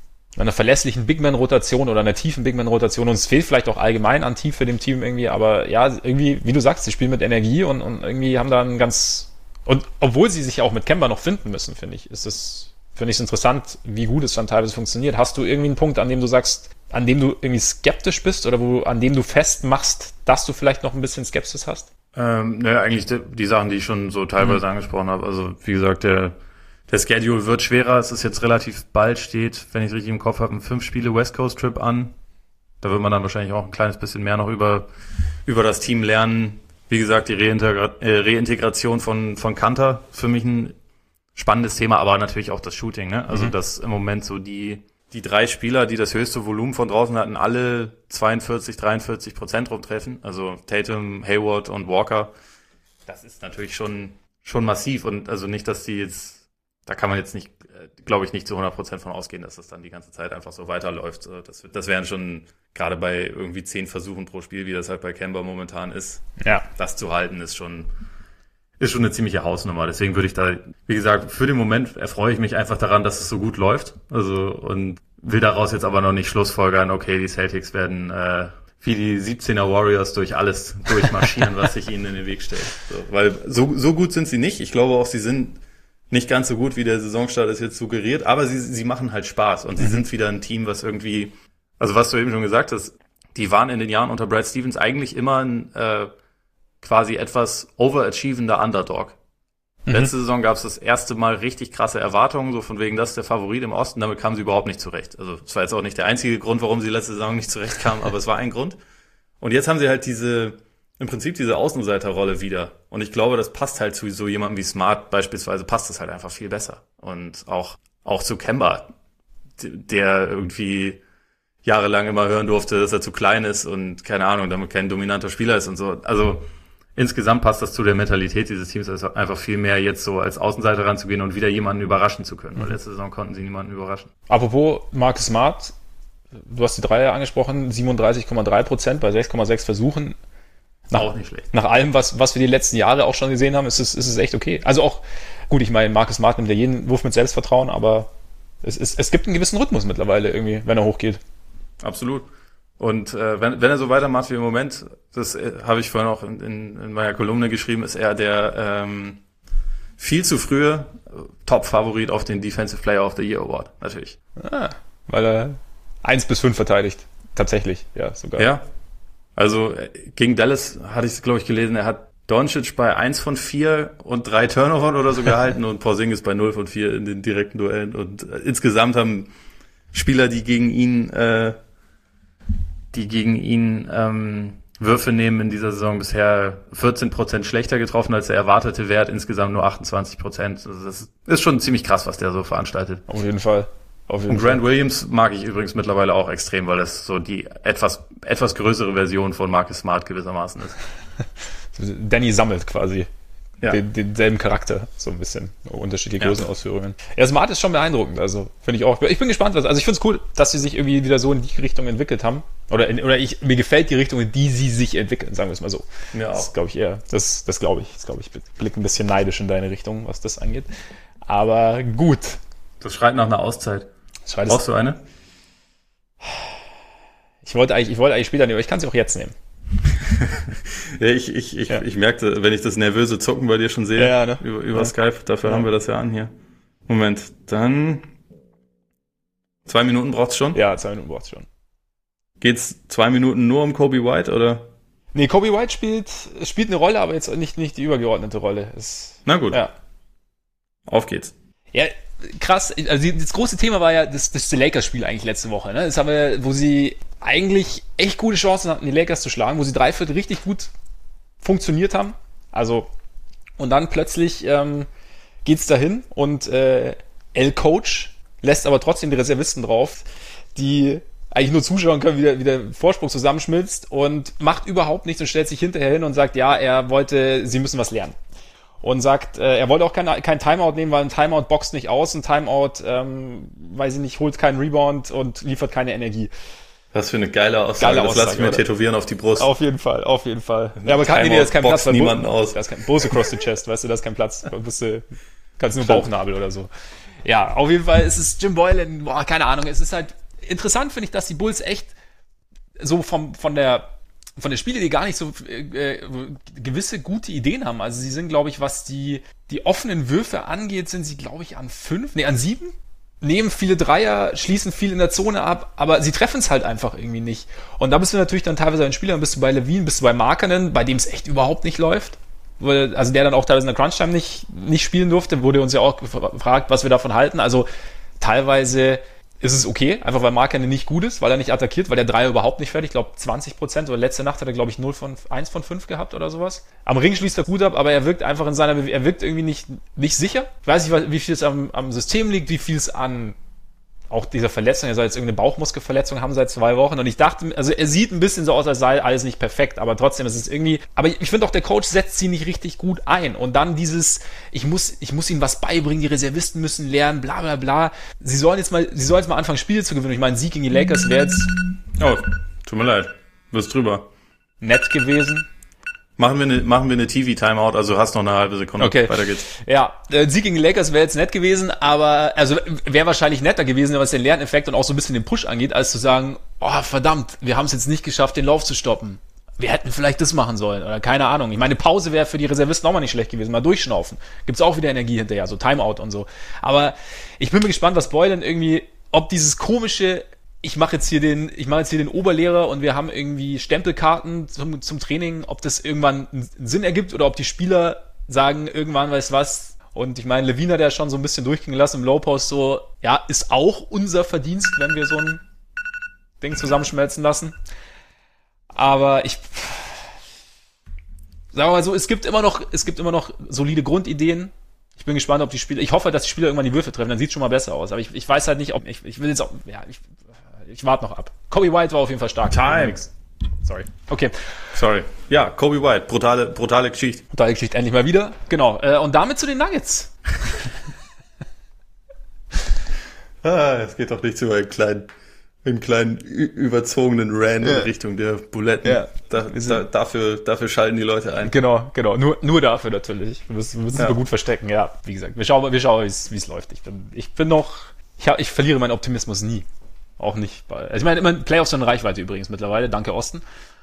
Big-Man-Rotation oder einer tiefen Big-Man-Rotation und es fehlt vielleicht auch allgemein an Tiefe dem Team irgendwie, aber ja, irgendwie, wie du sagst, sie spielen mit Energie und irgendwie haben da einen ganz... Und obwohl sie sich auch mit Kemba noch finden müssen, finde ich, ist es finde ich es interessant, wie gut es dann teilweise funktioniert. Hast du irgendwie einen Punkt, an dem du sagst, an dem du irgendwie skeptisch bist oder an dem du festmachst, dass du vielleicht noch ein bisschen Skepsis hast? Naja, eigentlich die Sachen, die ich schon so teilweise angesprochen habe. Also wie gesagt, der Schedule wird schwerer. Es ist jetzt relativ bald, steht, wenn ich es richtig im Kopf habe, ein 5-Spiele West Coast Trip an. Da wird man dann wahrscheinlich auch ein kleines bisschen mehr noch über das Team lernen. Wie gesagt, die Reintegration von Kanter ist für mich ein spannendes Thema, aber natürlich auch das Shooting, ne? Also dass im Moment so die 3 Spieler, die das höchste Volumen von draußen hatten, alle 42-43% rumtreffen. Also Tatum, Hayward und Walker. Das ist natürlich schon massiv und also nicht, dass die jetzt, da kann man jetzt nicht, glaube ich, nicht zu 100% von ausgehen, dass das dann die ganze Zeit einfach so weiterläuft. Das wären schon, gerade bei irgendwie 10 Versuchen pro Spiel, wie das halt bei Kemba momentan ist. Ja. Das zu halten ist schon eine ziemliche Hausnummer. Deswegen würde ich da, wie gesagt, für den Moment erfreue ich mich einfach daran, dass es so gut läuft. Also, und will daraus jetzt aber noch nicht schlussfolgern, okay, die Celtics werden wie die 17er Warriors durch alles durchmarschieren, was sich ihnen in den Weg stellt. So, weil so gut sind sie nicht. Ich glaube auch, sie sind nicht ganz so gut, wie der Saisonstart es jetzt suggeriert, aber sie machen halt Spaß und sie sind wieder ein Team, was irgendwie, also was du eben schon gesagt hast, die waren in den Jahren unter Brad Stevens eigentlich immer ein quasi etwas overachievender Underdog. Letzte Saison gab es das erste Mal richtig krasse Erwartungen, so von wegen, das ist der Favorit im Osten, damit kamen sie überhaupt nicht zurecht. Also es war jetzt auch nicht der einzige Grund, warum sie letzte Saison nicht zurechtkamen, aber es war ein Grund. Und jetzt haben sie halt im Prinzip diese Außenseiterrolle wieder. Und ich glaube, das passt halt zu so jemandem wie Smart beispielsweise, passt das halt einfach viel besser. Und auch zu Kemba, der irgendwie jahrelang immer hören durfte, dass er zu klein ist und keine Ahnung, damit kein dominanter Spieler ist und so. Also insgesamt passt das zu der Mentalität dieses Teams, also einfach viel mehr jetzt so als Außenseiter ranzugehen und wieder jemanden überraschen zu können. Weil letzte Saison konnten sie niemanden überraschen. Apropos Marcus Smart, du hast die Dreier angesprochen, 37,3% bei 6,6 Versuchen. Auch nicht schlecht. Nach allem, was wir die letzten Jahre auch schon gesehen haben, ist es echt okay. Also auch, gut, ich meine, Marcus Smart nimmt ja jeden Wurf mit Selbstvertrauen, aber es gibt einen gewissen Rhythmus mittlerweile irgendwie, wenn er hochgeht. Absolut. Und wenn er so weitermacht wie im Moment, das habe ich vorhin auch in meiner Kolumne geschrieben, ist er der viel zu frühe Top-Favorit auf den Defensive Player of the Year Award, natürlich. Weil er 1 bis 5 verteidigt. Tatsächlich, ja, sogar. Ja, also gegen Dallas hatte ich es, glaube ich, gelesen, er hat Doncic bei 1 von 4 und 3 Turnovern oder so gehalten und Porzingis bei 0 von 4 in den direkten Duellen. Und insgesamt haben Spieler, die gegen ihn Würfe nehmen in dieser Saison bisher 14% schlechter getroffen als der erwartete Wert, insgesamt nur 28%. Also das ist schon ziemlich krass, was der so veranstaltet. Auf jeden Fall. Und Grant Williams mag ich übrigens mittlerweile auch extrem, weil das so die etwas größere Version von Marcus Smart gewissermaßen ist. Danny sammelt quasi ja. denselben Charakter, so ein bisschen unterschiedliche Größenausführungen. Ja, Smart ist schon beeindruckend, also finde ich auch. Ich bin gespannt, also ich finde es cool, dass sie sich irgendwie wieder so in die Richtung entwickelt haben. Mir gefällt die Richtung, in die sie sich entwickeln, sagen wir es mal so. Ja, auch. Das glaube ich eher. Das glaube ich. Ich blicke ein bisschen neidisch in deine Richtung, was das angeht. Aber gut. Das schreit nach einer Auszeit. Brauchst du eine? Ich wollte eigentlich später nehmen, aber ich kann sie auch jetzt nehmen. Ja, ich merkte, wenn ich das nervöse Zucken bei dir schon sehe, ja, ne? über Skype, dafür haben wir das ja an hier. Moment, dann 2 Minuten braucht's schon? Ja, 2 Minuten braucht's schon. Geht's 2 Minuten nur um Kobe White, oder? Nee, Kobe White spielt eine Rolle, aber jetzt nicht die übergeordnete Rolle. Na gut. Ja. Auf geht's. Ja, krass. Also das große Thema war ja das Lakers-Spiel eigentlich letzte Woche. Ne? Das haben wir, wo sie eigentlich echt gute Chancen hatten, die Lakers zu schlagen, wo sie 3 Viertel richtig gut funktioniert haben. Also, und dann plötzlich geht's dahin und Coach lässt aber trotzdem die Reservisten drauf, die eigentlich nur zuschauen können, wie der Vorsprung zusammenschmilzt und macht überhaupt nichts und stellt sich hinterher hin und sagt, ja, sie müssen was lernen. Und sagt, er wollte auch kein Timeout nehmen, weil ein Timeout boxt nicht aus, ein Timeout, weiß ich nicht, holt keinen Rebound und liefert keine Energie. Was für eine geile Aussage. Das lasse ich mir tätowieren auf die Brust. Auf jeden Fall. Ja, aber das ist kein Platz. Niemanden aus. Das ist kein Bose across the chest, weißt du, das ist kein Platz. Kannst nur Bauchnabel oder so. Ja, auf jeden Fall ist es Jim Boylan, keine Ahnung, es ist halt interessant, finde ich, dass die Bulls echt so von der Spiele, die gar nicht so gewisse gute Ideen haben. Also sie sind, glaube ich, was die offenen Würfe angeht, sind sie, glaube ich, an 7 nehmen viele Dreier, schließen viel in der Zone ab, aber sie treffen es halt einfach irgendwie nicht. Und da bist du natürlich dann teilweise ein Spieler, bist du bei Levine, bist du bei Markkanen, bei dem es echt überhaupt nicht läuft. Also der dann auch teilweise in der Crunch-Time nicht spielen durfte, wurde uns ja auch gefragt, was wir davon halten. Also teilweise ist es okay, einfach weil Markkanen nicht gut ist, weil er nicht attackiert, weil der Dreier überhaupt nicht fällt. Ich glaube 20% oder letzte Nacht hat er, glaube ich, 1 von 5 gehabt oder sowas. Am Ring schließt er gut ab, aber er wirkt einfach er wirkt irgendwie nicht sicher. Ich weiß nicht, wie viel es am System liegt, wie viel es an auch dieser Verletzung, er soll jetzt irgendeine Bauchmuskelverletzung haben seit 2 Wochen und ich dachte, also er sieht ein bisschen so aus, als sei alles nicht perfekt, aber trotzdem ist es irgendwie, aber ich finde auch, der Coach setzt sie nicht richtig gut ein und dann dieses, ich muss ihnen was beibringen, die Reservisten müssen lernen, bla bla bla, sie sollen jetzt mal anfangen, Spiele zu gewinnen. Ich meine, Sieg gegen die Lakers wäre jetzt oh, tut mir leid, bist drüber. Nett gewesen. Machen wir eine TV-Timeout, also hast noch eine halbe Sekunde. Okay. Weiter geht's. Ja, Sieg gegen die Lakers wäre jetzt nett gewesen, aber, also wäre wahrscheinlich netter gewesen, was den Lerneffekt und auch so ein bisschen den Push angeht, als zu sagen, oh verdammt, wir haben es jetzt nicht geschafft, den Lauf zu stoppen. Wir hätten vielleicht das machen sollen oder keine Ahnung. Ich meine, eine Pause wäre für die Reservisten auch mal nicht schlecht gewesen, mal durchschnaufen. Gibt's auch wieder Energie hinterher, so Timeout und so. Aber ich bin mir gespannt, was Boylan irgendwie, ob dieses komische, ich mache jetzt hier den Oberlehrer und wir haben irgendwie Stempelkarten zum Training, ob das irgendwann einen Sinn ergibt oder ob die Spieler sagen irgendwann, weißt was, und ich meine, Levine hat ja schon so ein bisschen durchgehen lassen im Low-Post, so, ja, ist auch unser Verdienst, wenn wir so ein Ding zusammenschmelzen lassen. Aber sagen wir mal so, es gibt immer noch solide Grundideen. Ich bin gespannt, ob die Spieler, ich hoffe, dass die Spieler irgendwann die Würfe treffen, dann sieht es schon mal besser aus. Aber ich weiß halt nicht, ob, ich will jetzt auch, ja, ich warte noch ab. Kobe White war auf jeden Fall stark. Time. Sorry. Okay. Sorry. Ja, Kobe White. Brutale Geschichte. Brutale Geschichte. Endlich mal wieder. Genau. Und damit zu den Nuggets. Es geht doch nicht zu einem kleinen überzogenen Rant in Richtung der Buletten. Ja. Dafür schalten die Leute ein. Genau. Nur dafür natürlich. Wir müssen es nur gut verstecken. Ja, wie gesagt. Wir schauen, wie es läuft. Ich verliere meinen Optimismus nie. Auch nicht. Also ich meine, immer Playoffs sind eine Reichweite übrigens mittlerweile. Danke, Osten.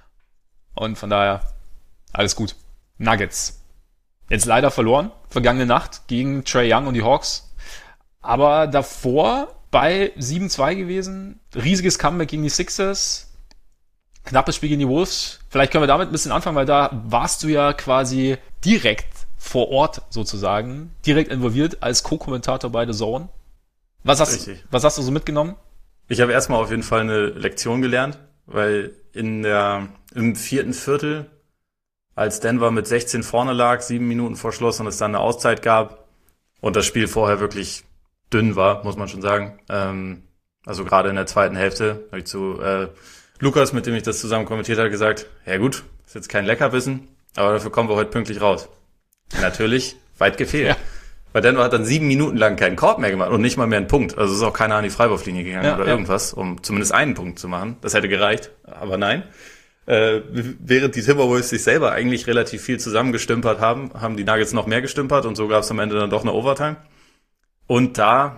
Und von daher, alles gut. Nuggets. Jetzt leider verloren. Vergangene Nacht gegen Trae Young und die Hawks. Aber davor bei 7-2 gewesen. Riesiges Comeback gegen die Sixers. Knappes Spiel gegen die Wolves. Vielleicht können wir damit ein bisschen anfangen, weil da warst du ja quasi direkt vor Ort sozusagen. Direkt involviert als Co-Kommentator bei The Zone. Was hast du so mitgenommen? Ich habe erstmal auf jeden Fall eine Lektion gelernt, weil im 4. Viertel, als Denver mit 16 vorne lag, 7 Minuten vor Schluss und es dann eine Auszeit gab und das Spiel vorher wirklich dünn war, muss man schon sagen. Also gerade in der zweiten Hälfte habe ich zu Lukas, mit dem ich das zusammen kommentiert habe, gesagt, ja gut, ist jetzt kein Leckerbissen, aber dafür kommen wir heute pünktlich raus. Natürlich, weit gefehlt. Ja. Weil Denver hat dann 7 Minuten lang keinen Korb mehr gemacht und nicht mal mehr einen Punkt. Also ist auch keiner an die Freiwurflinie gegangen oder irgendwas, um zumindest einen Punkt zu machen. Das hätte gereicht, aber nein. Während die Timberwolves sich selber eigentlich relativ viel zusammengestümpert haben die Nuggets noch mehr gestümpert und so gab es am Ende dann doch eine Overtime. Und da,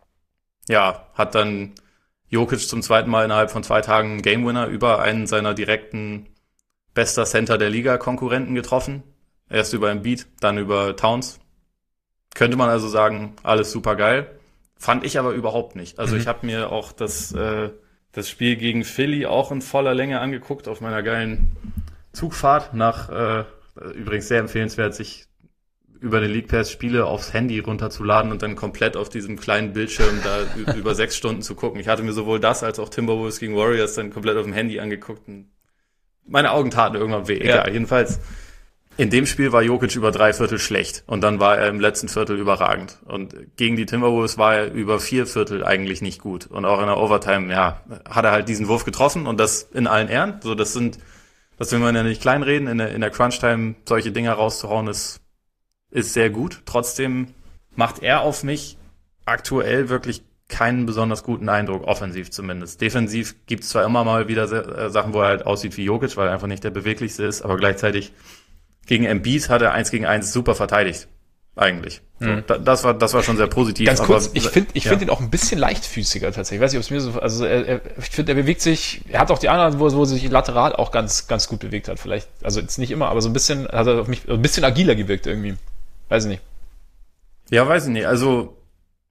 ja, hat dann Jokic zum zweiten Mal innerhalb von 2 Tagen einen Game Winner über einen seiner direkten bester Center der Liga Konkurrenten getroffen. Erst über Embiid, dann über Towns. Könnte man also sagen, alles super geil. Fand ich aber überhaupt nicht. Also ich habe mir auch das Spiel gegen Philly auch in voller Länge angeguckt auf meiner geilen Zugfahrt nach, übrigens sehr empfehlenswert, sich über den League Pass Spiele aufs Handy runterzuladen und dann komplett auf diesem kleinen Bildschirm da über 6 Stunden zu gucken. Ich hatte mir sowohl das als auch Timberwolves gegen Warriors dann komplett auf dem Handy angeguckt und meine Augen taten irgendwann weh. Egal, jedenfalls. In dem Spiel war Jokic über 3 Viertel schlecht und dann war er im letzten Viertel überragend. Und gegen die Timberwolves war er über 4 Viertel eigentlich nicht gut. Und auch in der Overtime, ja, hat er halt diesen Wurf getroffen und das in allen Ehren. So, das will man ja nicht kleinreden. In der Crunch-Time solche Dinger rauszuhauen ist sehr gut. Trotzdem macht er auf mich aktuell wirklich keinen besonders guten Eindruck, offensiv zumindest. Defensiv gibt's zwar immer mal wieder Sachen, wo er halt aussieht wie Jokic, weil er einfach nicht der beweglichste ist, aber gleichzeitig gegen Embiid hat er 1 gegen 1 super verteidigt. Eigentlich. So, das war schon sehr positiv. Ganz kurz, aber, ich finde ihn auch ein bisschen leichtfüßiger tatsächlich. Ich weiß nicht, ob es mir so, also ich finde, er bewegt sich, er hat auch die anderen, wo er sich lateral auch ganz gut bewegt hat. Vielleicht, also jetzt nicht immer, aber so ein bisschen, hat er auf mich ein bisschen agiler gewirkt irgendwie. Weiß ich nicht. Ja, weiß ich nicht. Also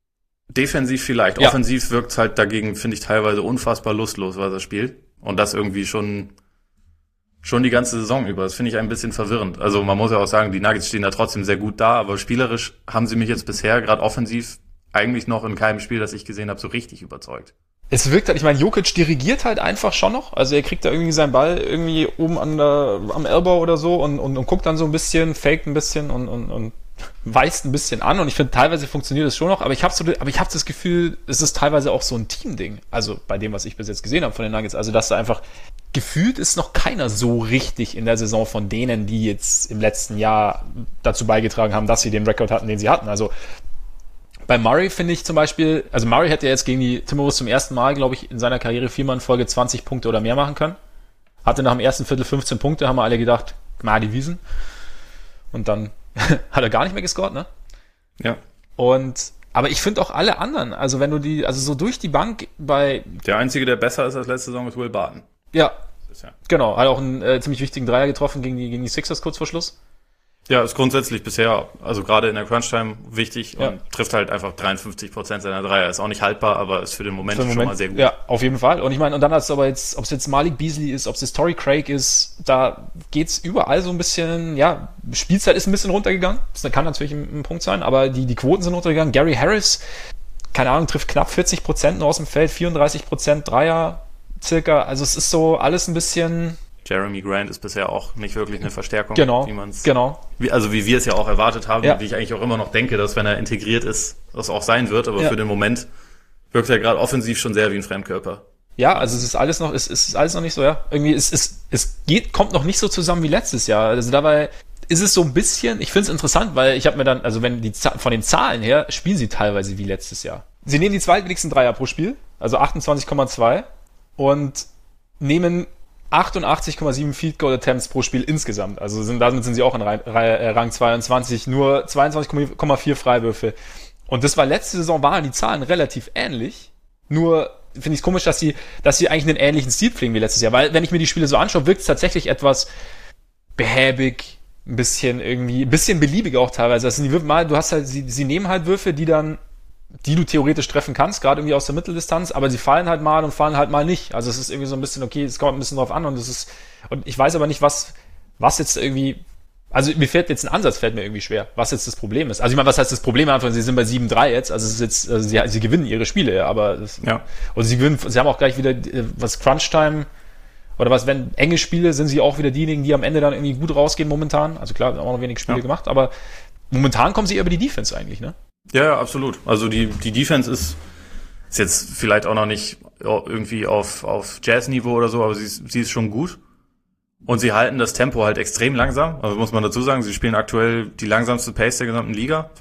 defensiv vielleicht. Ja. Offensiv wirkt es halt dagegen, finde ich, teilweise unfassbar lustlos, was er spielt. Und das irgendwie schon die ganze Saison über. Das finde ich ein bisschen verwirrend. Also man muss ja auch sagen, die Nuggets stehen da trotzdem sehr gut da, aber spielerisch haben sie mich jetzt bisher, gerade offensiv, eigentlich noch in keinem Spiel, das ich gesehen habe, so richtig überzeugt. Es wirkt halt, ich meine, Jokic dirigiert halt einfach schon noch. Also er kriegt da irgendwie seinen Ball irgendwie oben am Elbow oder so und guckt dann so ein bisschen, faked ein bisschen und weist ein bisschen an. Und ich finde, teilweise funktioniert es schon noch, aber ich habe das Gefühl, es ist teilweise auch so ein Teamding. Also bei dem, was ich bis jetzt gesehen habe von den Nuggets. Also dass da einfach gefühlt ist noch keiner so richtig in der Saison von denen, die jetzt im letzten Jahr dazu beigetragen haben, dass sie den Rekord hatten, den sie hatten. Also bei Murray finde ich zum Beispiel, also Murray hätte ja jetzt gegen die Timberwolves zum ersten Mal, glaube ich, in seiner Karriere 4-mal in Folge 20 Punkte oder mehr machen können. Hatte nach dem ersten Viertel 15 Punkte, haben wir alle gedacht, die Wiesen. Und dann hat er gar nicht mehr gescored, ne? Ja. Aber ich finde auch alle anderen, also wenn du so durch die Bank bei... Der Einzige, der besser ist als letzte Saison, ist Will Barton. Ja, genau. Hat auch einen ziemlich wichtigen Dreier getroffen gegen die Sixers kurz vor Schluss. Ja, ist grundsätzlich bisher, also gerade in der Crunch-Time wichtig und trifft halt einfach 53% seiner Dreier. Ist auch nicht haltbar, aber ist für den Moment schon mal sehr gut. Ja, auf jeden Fall. Und ich meine, und dann hast du aber jetzt, ob es jetzt Malik Beasley ist, ob es jetzt Torrey Craig ist, da geht's überall so ein bisschen, ja, Spielzeit ist ein bisschen runtergegangen. Das kann natürlich ein Punkt sein, aber die Quoten sind runtergegangen. Gary Harris, keine Ahnung, trifft knapp 40% nur aus dem Feld, 34% Dreier circa. Also es ist so alles ein bisschen... Jeremy Grant ist bisher auch nicht wirklich eine Verstärkung, wie wir es ja auch erwartet haben, wie ich eigentlich auch immer noch denke, dass wenn er integriert ist, das auch sein wird, aber für den Moment wirkt er gerade offensiv schon sehr wie ein Fremdkörper. Ja, also es ist alles noch nicht so, ja. Irgendwie kommt noch nicht so zusammen wie letztes Jahr. Also dabei ist es so ein bisschen, ich finde es interessant, weil ich habe mir dann, also wenn von den Zahlen her, spielen sie teilweise wie letztes Jahr. Sie nehmen die zweitwenigsten Dreier pro Spiel, also 28,2 und nehmen 88,7 Field Goal Attempts pro Spiel insgesamt. Also damit sind sie auch in Rang 22, nur 22,4 Freiwürfe. Und das war letzte Saison, waren die Zahlen relativ ähnlich. Nur finde ich es komisch, dass sie eigentlich einen ähnlichen Stil pflegen wie letztes Jahr. Weil wenn ich mir die Spiele so anschaue, wirkt es tatsächlich etwas behäbig, ein bisschen beliebiger auch teilweise. Also du hast halt, sie nehmen halt Würfe, die du theoretisch treffen kannst, gerade irgendwie aus der Mitteldistanz, aber sie fallen halt mal nicht. Also es ist irgendwie so ein bisschen, okay, es kommt ein bisschen drauf an und ich weiß aber nicht, was jetzt irgendwie, also mir fällt jetzt ein Ansatz, fällt mir irgendwie schwer, was jetzt das Problem ist. Also ich meine, was heißt das Problem? Einfach, sie sind bei 7-3 jetzt, also es ist jetzt, sie gewinnen ihre Spiele, ja, aber und sie haben auch gleich wieder, was Crunch-Time, oder was, wenn enge Spiele, sind sie auch wieder diejenigen, die am Ende dann irgendwie gut rausgehen momentan. Also klar, haben auch noch wenig Spiele gemacht, aber momentan kommen sie eher über die Defense eigentlich, ne? Ja, absolut. Also die Defense ist jetzt vielleicht auch noch nicht irgendwie auf Jazz-Niveau oder so, aber sie ist schon gut. Und sie halten das Tempo halt extrem langsam. Also muss man dazu sagen, sie spielen aktuell die langsamste Pace der gesamten Liga.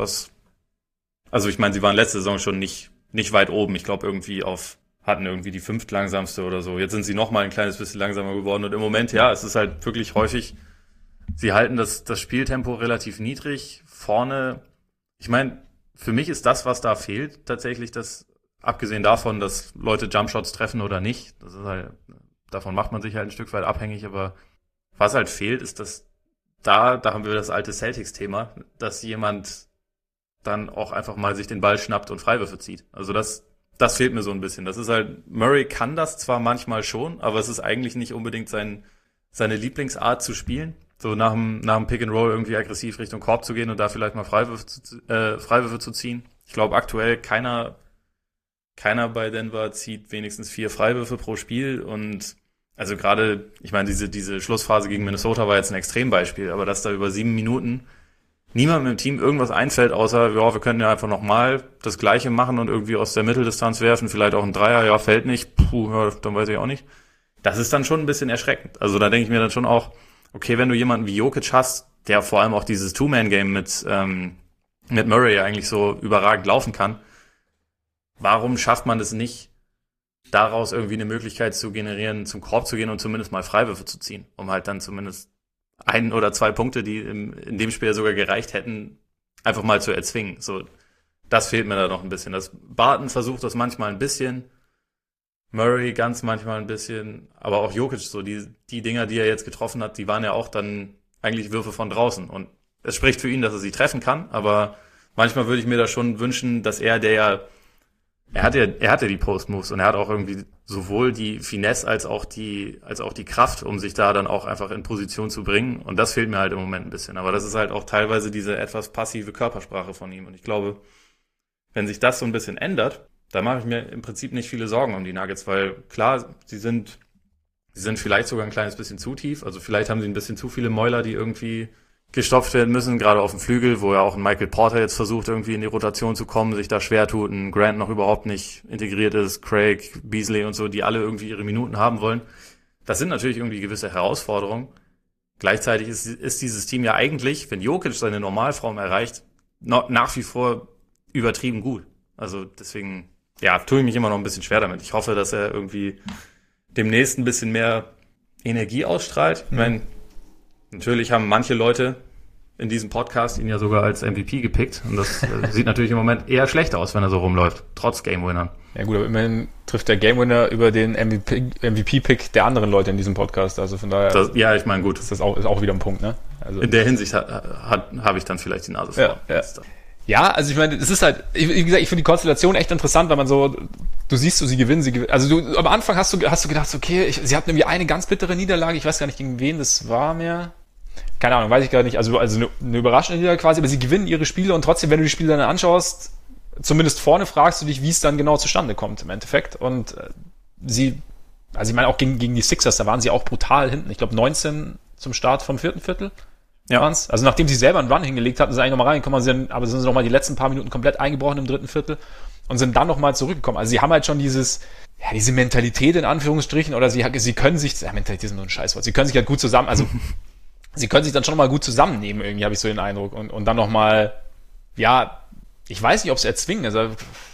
Also ich meine, sie waren letzte Saison schon nicht weit oben. Ich glaube hatten irgendwie die 5. langsamste oder so. Jetzt sind sie noch mal ein kleines bisschen langsamer geworden. Und im Moment, es ist halt wirklich häufig, sie halten das Spieltempo relativ niedrig. Vorne, ich meine, für mich ist das, was da fehlt, tatsächlich das, abgesehen davon, dass Leute Jumpshots treffen oder nicht, das ist halt, davon macht man sich halt ein Stück weit abhängig, aber was halt fehlt, ist, dass da haben wir das alte Celtics-Thema, dass jemand dann auch einfach mal sich den Ball schnappt und Freiwürfe zieht. Also das fehlt mir so ein bisschen. Das ist halt, Murray kann das zwar manchmal schon, aber es ist eigentlich nicht unbedingt seine Lieblingsart zu spielen. So nach dem Pick and Roll irgendwie aggressiv Richtung Korb zu gehen und da vielleicht mal Freiwürfe zu ziehen. Ich glaube aktuell keiner bei Denver zieht wenigstens 4 Freiwürfe pro Spiel und also gerade, ich meine, diese Schlussphase gegen Minnesota war jetzt ein Extrembeispiel, aber dass da über 7 Minuten niemandem im Team irgendwas einfällt, außer, wir können ja einfach nochmal das Gleiche machen und irgendwie aus der Mitteldistanz werfen, vielleicht auch ein Dreier, fällt nicht, dann weiß ich auch nicht. Das ist dann schon ein bisschen erschreckend. Also da denke ich mir dann schon auch, okay, wenn du jemanden wie Jokic hast, der vor allem auch dieses Two-Man-Game mit Murray eigentlich so überragend laufen kann, warum schafft man es nicht, daraus irgendwie eine Möglichkeit zu generieren, zum Korb zu gehen und zumindest mal Freiwürfe zu ziehen, um halt dann zumindest 1 oder 2 Punkte, die in dem Spiel sogar gereicht hätten, einfach mal zu erzwingen. So, das fehlt mir da noch ein bisschen. Barton versucht das manchmal ein bisschen, Murray ganz manchmal ein bisschen, aber auch Jokic, so die Dinger, die er jetzt getroffen hat, die waren ja auch dann eigentlich Würfe von draußen und es spricht für ihn, dass er sie treffen kann, aber manchmal würde ich mir da schon wünschen, dass er, der ja Er hatte die Post-Moves und er hat auch irgendwie sowohl die Finesse als auch die Kraft, um sich da dann auch einfach in Position zu bringen. Und das fehlt mir halt im Moment ein bisschen. Aber das ist halt auch teilweise diese etwas passive Körpersprache von ihm. Und ich glaube, wenn sich das so ein bisschen ändert, da mache ich mir im Prinzip nicht viele Sorgen um die Nuggets, weil klar, sie sind vielleicht sogar ein kleines bisschen zu tief. Also vielleicht haben sie ein bisschen zu viele Mäuler, die irgendwie gestopft werden müssen, gerade auf dem Flügel, wo ja auch ein Michael Porter jetzt versucht, irgendwie in die Rotation zu kommen, sich da schwer tut, ein Grant noch überhaupt nicht integriert ist, Craig, Beasley und so, die alle irgendwie ihre Minuten haben wollen. Das sind natürlich irgendwie gewisse Herausforderungen. Gleichzeitig ist dieses Team ja eigentlich, wenn Jokic seine Normalform erreicht, nach wie vor übertrieben gut. Also deswegen, ja, tue ich mich immer noch ein bisschen schwer damit. Ich hoffe, dass er irgendwie demnächst ein bisschen mehr Energie ausstrahlt. Ich meine, natürlich haben manche Leute in diesem Podcast ihn ja sogar als MVP gepickt. Und das sieht natürlich im Moment eher schlecht aus, wenn er so rumläuft, trotz Game-Winnern. Ja gut, aber immerhin trifft der Game-Winner über den MVP-Pick der anderen Leute in diesem Podcast. Also von daher ja, ich meine, gut. Ist das auch wieder ein Punkt, ne? Also in der Hinsicht habe ich dann vielleicht die Nase vor. Ja, also ich meine, es ist halt, wie gesagt, ich finde die Konstellation echt interessant, weil man so, du siehst so, sie gewinnen. Also am Anfang hast du gedacht, okay, sie hatten irgendwie eine ganz bittere Niederlage, ich weiß gar nicht, gegen wen das war mehr. Keine Ahnung, weiß ich gar nicht. Also eine überraschende Niederlage quasi, aber sie gewinnen ihre Spiele und trotzdem, wenn du die Spiele dann anschaust, zumindest vorne fragst du dich, wie es dann genau zustande kommt im Endeffekt. Und ich meine auch gegen die Sixers, da waren sie auch brutal hinten. Ich glaube 19 zum Start vom vierten Viertel. Ja. Waren's. Also nachdem sie selber einen Run hingelegt hatten, sind sie eigentlich nochmal reingekommen, aber sind sie nochmal die letzten paar Minuten komplett eingebrochen im dritten Viertel und sind dann nochmal zurückgekommen. Also sie haben halt schon diese Mentalität in Anführungsstrichen, oder sie können sich, Mentalität ist nur ein Scheißwort, sie können sich halt gut zusammen, also sie können sich dann schon mal gut zusammennehmen, irgendwie habe ich so den Eindruck. Und dann nochmal, ja, ich weiß nicht, ob sie erzwingen. Also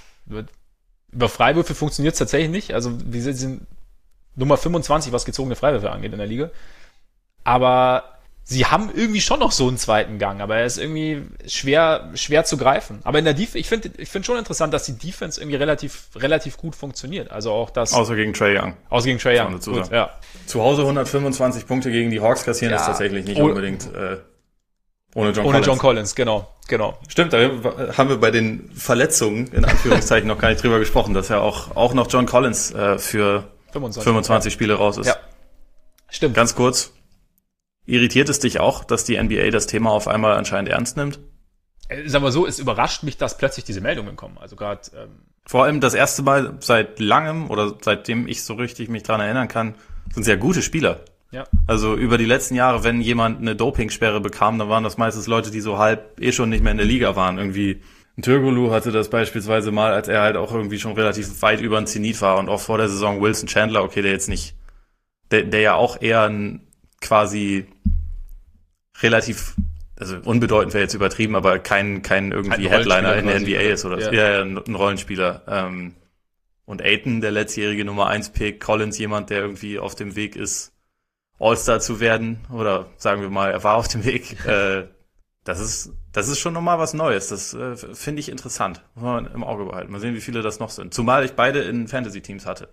über Freiwürfe funktioniert es tatsächlich nicht. Also sie sind Nummer 25, was gezogene Freiwürfe angeht in der Liga. Aber sie haben irgendwie schon noch so einen zweiten Gang, aber er ist irgendwie schwer zu greifen. Aber in der ich finde schon interessant, dass die Defense irgendwie relativ gut funktioniert. Also auch das. Außer gegen Trae Young. Gut, ja. Zu Hause 125 Punkte gegen die Hawks kassieren ist tatsächlich nicht unbedingt ohne John Collins, genau. Stimmt, da haben wir bei den Verletzungen in Anführungszeichen noch gar nicht drüber gesprochen, dass ja auch noch John Collins für 25 Spiele raus ist. Ja. Stimmt. Ganz kurz. Irritiert es dich auch, dass die NBA das Thema auf einmal anscheinend ernst nimmt? Sagen wir so, es überrascht mich, dass plötzlich diese Meldungen kommen. Also gerade vor allem das erste Mal seit langem oder seitdem ich so richtig mich dran erinnern kann, sind sehr gute Spieler. Ja. Also über die letzten Jahre, wenn jemand eine Dopingsperre bekam, dann waren das meistens Leute, die so halb schon nicht mehr in der Liga waren. Irgendwie ein Türkoglu hatte das beispielsweise mal, als er halt auch irgendwie schon relativ weit über den Zenit war und auch vor der Saison Wilson Chandler, okay, der jetzt nicht, der ja auch eher ein quasi relativ, also unbedeutend wäre jetzt übertrieben, aber kein irgendwie Headliner in der NBA ist oder so. Ja, ein Rollenspieler. Und Ayton, der letztjährige Nummer 1 Pick, Collins, jemand, der irgendwie auf dem Weg ist, All-Star zu werden, oder sagen wir mal, er war auf dem Weg. Das ist schon nochmal was Neues. Das finde ich interessant. Muss man im Auge behalten. Mal sehen, wie viele das noch sind. Zumal ich beide in Fantasy-Teams hatte.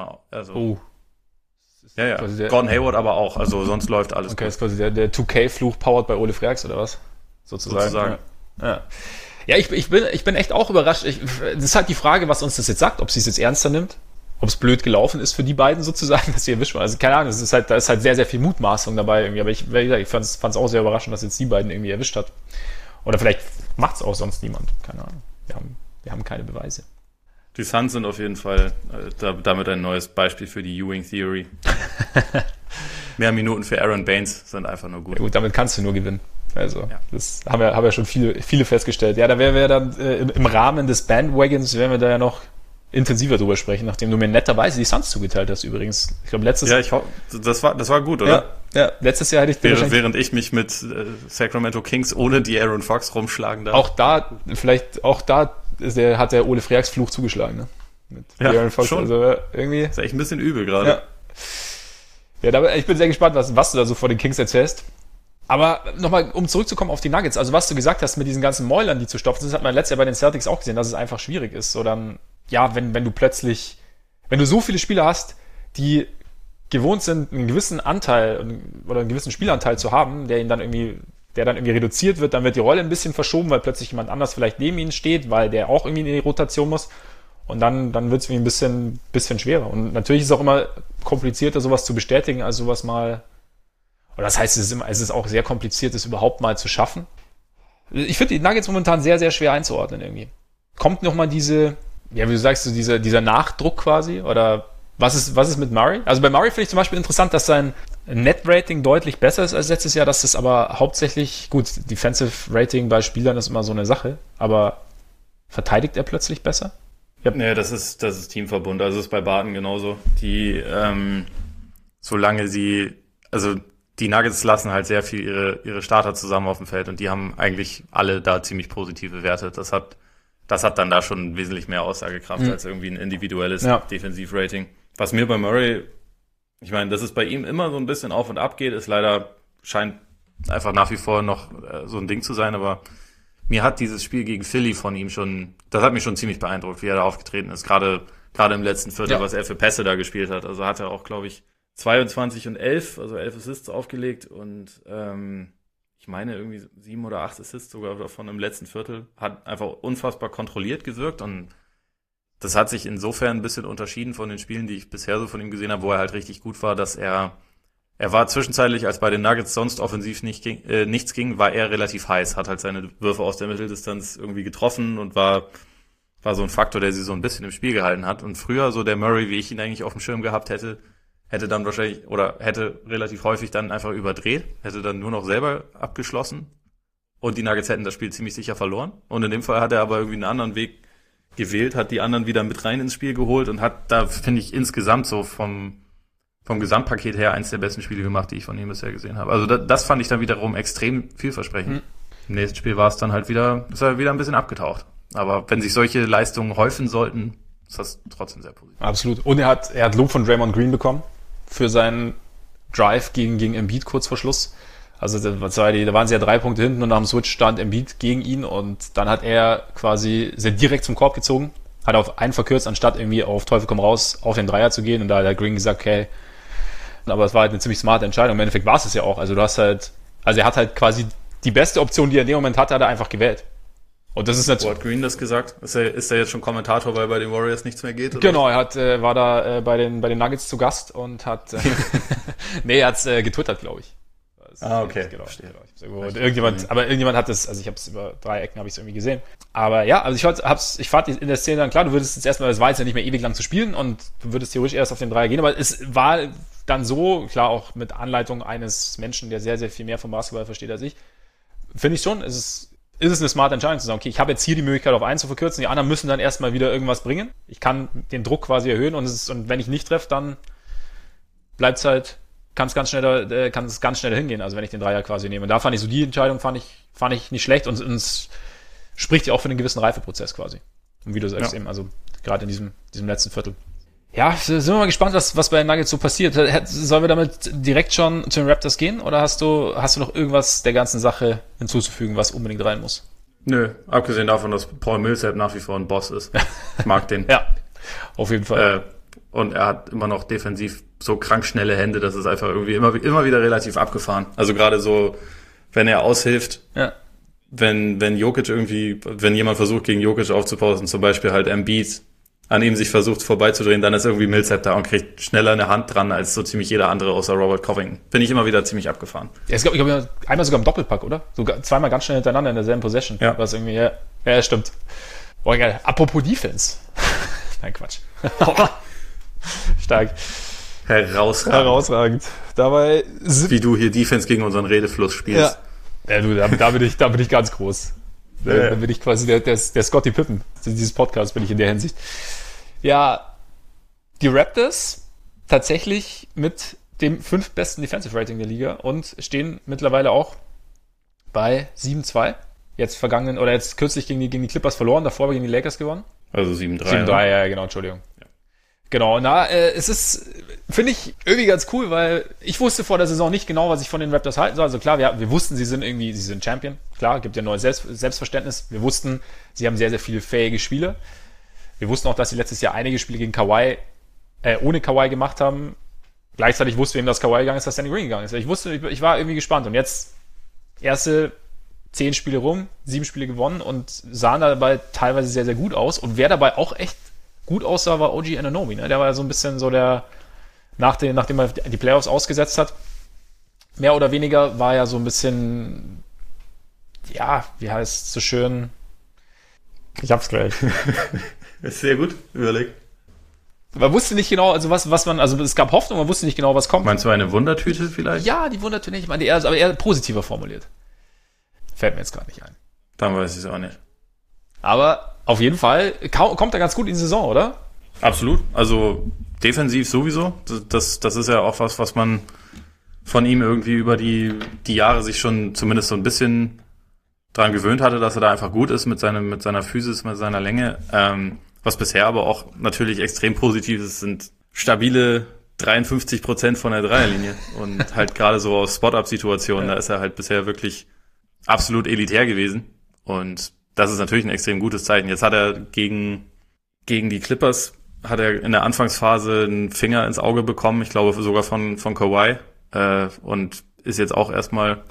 Ja. Gordon Hayward aber auch. Also sonst läuft alles gut. Okay, ist quasi der 2K-Fluch powered bei Ole Freaks oder was? Sozusagen. Ja, ich bin echt auch überrascht. Das ist halt die Frage, was uns das jetzt sagt, ob sie es jetzt ernster nimmt, ob es blöd gelaufen ist für die beiden sozusagen, dass sie erwischt waren. Also keine Ahnung, da ist halt sehr, sehr viel Mutmaßung dabei irgendwie. Aber ich fand es auch sehr überraschend, dass jetzt die beiden irgendwie erwischt hat. Oder vielleicht macht es auch sonst niemand. Keine Ahnung. Wir haben keine Beweise. Die Suns sind auf jeden Fall damit ein neues Beispiel für die Ewing Theory. Mehr Minuten für Aaron Baines sind einfach nur gut. Ja, gut, damit kannst du nur gewinnen. Also, das haben ja schon viele festgestellt. Ja, da werden wir dann im Rahmen des Bandwagons werden wir da ja noch intensiver drüber sprechen, nachdem du mir netterweise die Suns zugeteilt hast übrigens. Ich glaube, letztes Jahr. Das war gut, oder? Ja, letztes Jahr hätte ich während ich mich mit Sacramento Kings ohne die Aaron Fox rumschlagen darf. Auch da hat der Ole Freaks Fluch zugeschlagen, ne? Mit Aaron Fox. Schon. Also irgendwie. Das ist echt ein bisschen übel gerade. Ja, ich bin sehr gespannt, was du da so vor den Kings erzählst. Aber nochmal, um zurückzukommen auf die Nuggets, also was du gesagt hast mit diesen ganzen Mäulern, die zu stopfen, das hat man letztes Jahr bei den Celtics auch gesehen, dass es einfach schwierig ist. So dann, ja, wenn du so viele Spieler hast, die gewohnt sind, einen gewissen Anteil oder einen gewissen Spielanteil zu haben, der dann irgendwie reduziert wird, dann wird die Rolle ein bisschen verschoben, weil plötzlich jemand anders vielleicht neben ihnen steht, weil der auch irgendwie in die Rotation muss. Und dann wird es wie ein bisschen schwerer. Und natürlich ist es auch immer komplizierter, sowas zu bestätigen, als sowas mal, oder das heißt, es ist auch sehr kompliziert, es überhaupt mal zu schaffen. Ich finde die Nuggets momentan sehr, sehr schwer einzuordnen irgendwie. Kommt nochmal wie du sagst, so dieser Nachdruck quasi, oder was ist mit Murray? Also bei Murray finde ich zum Beispiel interessant, dass sein Net-Rating deutlich besser ist als letztes Jahr, dass das aber hauptsächlich, gut, Defensive Rating bei Spielern ist immer so eine Sache, aber verteidigt er plötzlich besser? Ja, nee, das ist Teamverbund. Also ist bei Barton genauso. Die, solange die Nuggets lassen halt sehr viel ihre Starter zusammen auf dem Feld und die haben eigentlich alle da ziemlich positive Werte. Das hat dann da schon wesentlich mehr Aussagekraft als irgendwie ein individuelles Defensivrating. Was mir bei Murray, ich meine, dass es bei ihm immer so ein bisschen auf und ab geht, scheint einfach nach wie vor noch so ein Ding zu sein, aber mir hat dieses Spiel gegen Philly von ihm das hat mich schon ziemlich beeindruckt, wie er da aufgetreten ist. Gerade im letzten Viertel, was er für Pässe da gespielt hat. Also hat er auch, glaube ich, 22 und 11, also 11 Assists aufgelegt und ich meine irgendwie 7 oder 8 Assists sogar davon im letzten Viertel. Hat einfach unfassbar kontrolliert gewirkt und das hat sich insofern ein bisschen unterschieden von den Spielen, die ich bisher so von ihm gesehen habe, wo er halt richtig gut war, dass er war zwischenzeitlich, als bei den Nuggets sonst offensiv nichts ging, war er relativ heiß, hat halt seine Würfe aus der Mitteldistanz irgendwie getroffen und war so ein Faktor, der sie so ein bisschen im Spiel gehalten hat. Und früher so der Murray, wie ich ihn eigentlich auf dem Schirm gehabt hätte dann wahrscheinlich oder hätte relativ häufig dann einfach überdreht, hätte dann nur noch selber abgeschlossen und die Nuggets hätten das Spiel ziemlich sicher verloren. Und in dem Fall hat er aber irgendwie einen anderen Weg gewählt, hat die anderen wieder mit rein ins Spiel geholt und hat da, finde ich, insgesamt so vom Gesamtpaket her eins der besten Spiele gemacht, die ich von ihm bisher gesehen habe. Also das fand ich dann wiederum extrem vielversprechend. Im nächsten Spiel war es dann halt ist er wieder ein bisschen abgetaucht. Aber wenn sich solche Leistungen häufen sollten, ist das trotzdem sehr positiv. Absolut. Und er hat Lob von Draymond Green bekommen für seinen Drive gegen Embiid kurz vor Schluss. Also da waren sie ja 3 Punkte hinten und nach dem Switch stand Embiid gegen ihn und dann hat er quasi sehr direkt zum Korb gezogen, hat auf einen verkürzt, anstatt irgendwie auf Teufel komm raus auf den Dreier zu gehen und da hat der Green gesagt, okay, aber es war halt eine ziemlich smarte Entscheidung. Im Endeffekt war es ja auch. Also er hat halt quasi die beste Option, die er in dem Moment hatte, hat er einfach gewählt. Und das ist natürlich. Wo hat Green das gesagt? Ist er jetzt schon Kommentator, weil bei den Warriors nichts mehr geht? Oder? Genau, er war da bei den Nuggets zu Gast und hat er hat's getwittert, glaube ich. Okay. Genau. Und irgendjemand hat es, also ich habe es über 3 Ecken habe ich es irgendwie gesehen. Aber ja, also ich fand in der Szene dann klar, du würdest jetzt erstmal, es war jetzt ja nicht mehr ewig lang zu spielen und du würdest theoretisch erst auf den Dreier gehen, aber es war dann so, klar auch mit Anleitung eines Menschen, der sehr, sehr viel mehr vom Basketball versteht als ich, finde ich schon, ist es eine smarte Entscheidung zu sagen, okay, ich habe jetzt hier die Möglichkeit auf 1 zu verkürzen, die anderen müssen dann erstmal wieder irgendwas bringen. Ich kann den Druck quasi erhöhen und wenn ich nicht treffe, dann bleibt es halt, kann es ganz schnell hingehen, also wenn ich den Dreier quasi nehme. Und da fand ich so, die Entscheidung fand ich nicht schlecht und es spricht ja auch für einen gewissen Reifeprozess quasi. Und wie du sagst eben, also gerade in diesem letzten Viertel. Ja, sind wir mal gespannt, was bei den Nuggets so passiert. Sollen wir damit direkt schon zu den Raptors gehen oder hast du noch irgendwas der ganzen Sache hinzuzufügen, was unbedingt rein muss? Nö, abgesehen davon, dass Paul Millsap nach wie vor ein Boss ist. Ich mag den. Ja, auf jeden Fall. Und er hat immer noch defensiv so krank schnelle Hände, das ist einfach irgendwie immer wieder relativ abgefahren. Also gerade so, wenn er aushilft, wenn jemand versucht, gegen Jokic aufzupausen, zum Beispiel halt Embiid an ihm sich versucht vorbeizudrehen, dann ist irgendwie Millsap da und kriegt schneller eine Hand dran als so ziemlich jeder andere außer Robert Covington. Bin ich immer wieder ziemlich abgefahren. Ja, ich glaube, einmal sogar im Doppelpack, oder? Sogar zweimal ganz schnell hintereinander in derselben Possession. Ja. Was irgendwie, ja, stimmt. Boah, geil. Apropos Defense. Nein, Quatsch. Stark. Herausragend. Dabei wie du hier Defense gegen unseren Redefluss spielst. Ja, du, da bin ich ganz groß. Da bin ich quasi der Scottie Pippen dieses Podcasts, bin ich in der Hinsicht. Ja, die Raptors tatsächlich mit dem 5. besten Defensive Rating der Liga und stehen mittlerweile auch bei 7-2. Jetzt kürzlich gegen die Clippers verloren, davor gegen die Lakers gewonnen. Also 7-3. 7-3, ja, genau, Entschuldigung. Ja. Genau, es ist, finde ich, irgendwie ganz cool, weil ich wusste vor der Saison nicht genau, was ich von den Raptors halten soll. Also klar, wir wussten, sie sind Champion. Klar, gibt ja ein neues Selbstverständnis. Wir wussten, sie haben sehr, sehr viele fähige Spieler. Wir wussten auch, dass sie letztes Jahr einige Spiele gegen ohne Kawhi gemacht haben. Gleichzeitig wussten wir eben, dass Kawhi gegangen ist, dass Danny Green gegangen ist. Ich war irgendwie gespannt. Und jetzt erste 10 Spiele rum, 7 Spiele gewonnen und sahen dabei teilweise sehr, sehr gut aus. Und wer dabei auch echt gut aussah, war OG Anunoby. Ne? Der war ja so ein bisschen so nachdem er die Playoffs ausgesetzt hat, mehr oder weniger war ja so ein bisschen, ja, wie heißt es so schön? Ich hab's gleich. Ist sehr gut, überlegt. Man wusste nicht genau, also was man, also es gab Hoffnung, man wusste nicht genau, was kommt. Meinst du eine Wundertüte vielleicht? Ja, die Wundertüte nicht, ich meine aber eher positiver formuliert. Fällt mir jetzt gerade nicht ein. Dann weiß ich es auch nicht. Aber auf jeden Fall kommt er ganz gut in die Saison, oder? Absolut. Also defensiv sowieso. Das ist ja auch was man von ihm irgendwie über die Jahre sich schon zumindest so ein bisschen dran gewöhnt hatte, dass er da einfach gut ist mit seiner Physis, mit seiner Länge. Was bisher aber auch natürlich extrem positiv ist, sind stabile 53% von der Dreierlinie. Und halt gerade so aus Spot-Up-Situationen, da ist er halt bisher wirklich absolut elitär gewesen. Und das ist natürlich ein extrem gutes Zeichen. Jetzt hat er gegen die Clippers hat er in der Anfangsphase einen Finger ins Auge bekommen, ich glaube sogar von Kawhi, und ist jetzt auch erstmal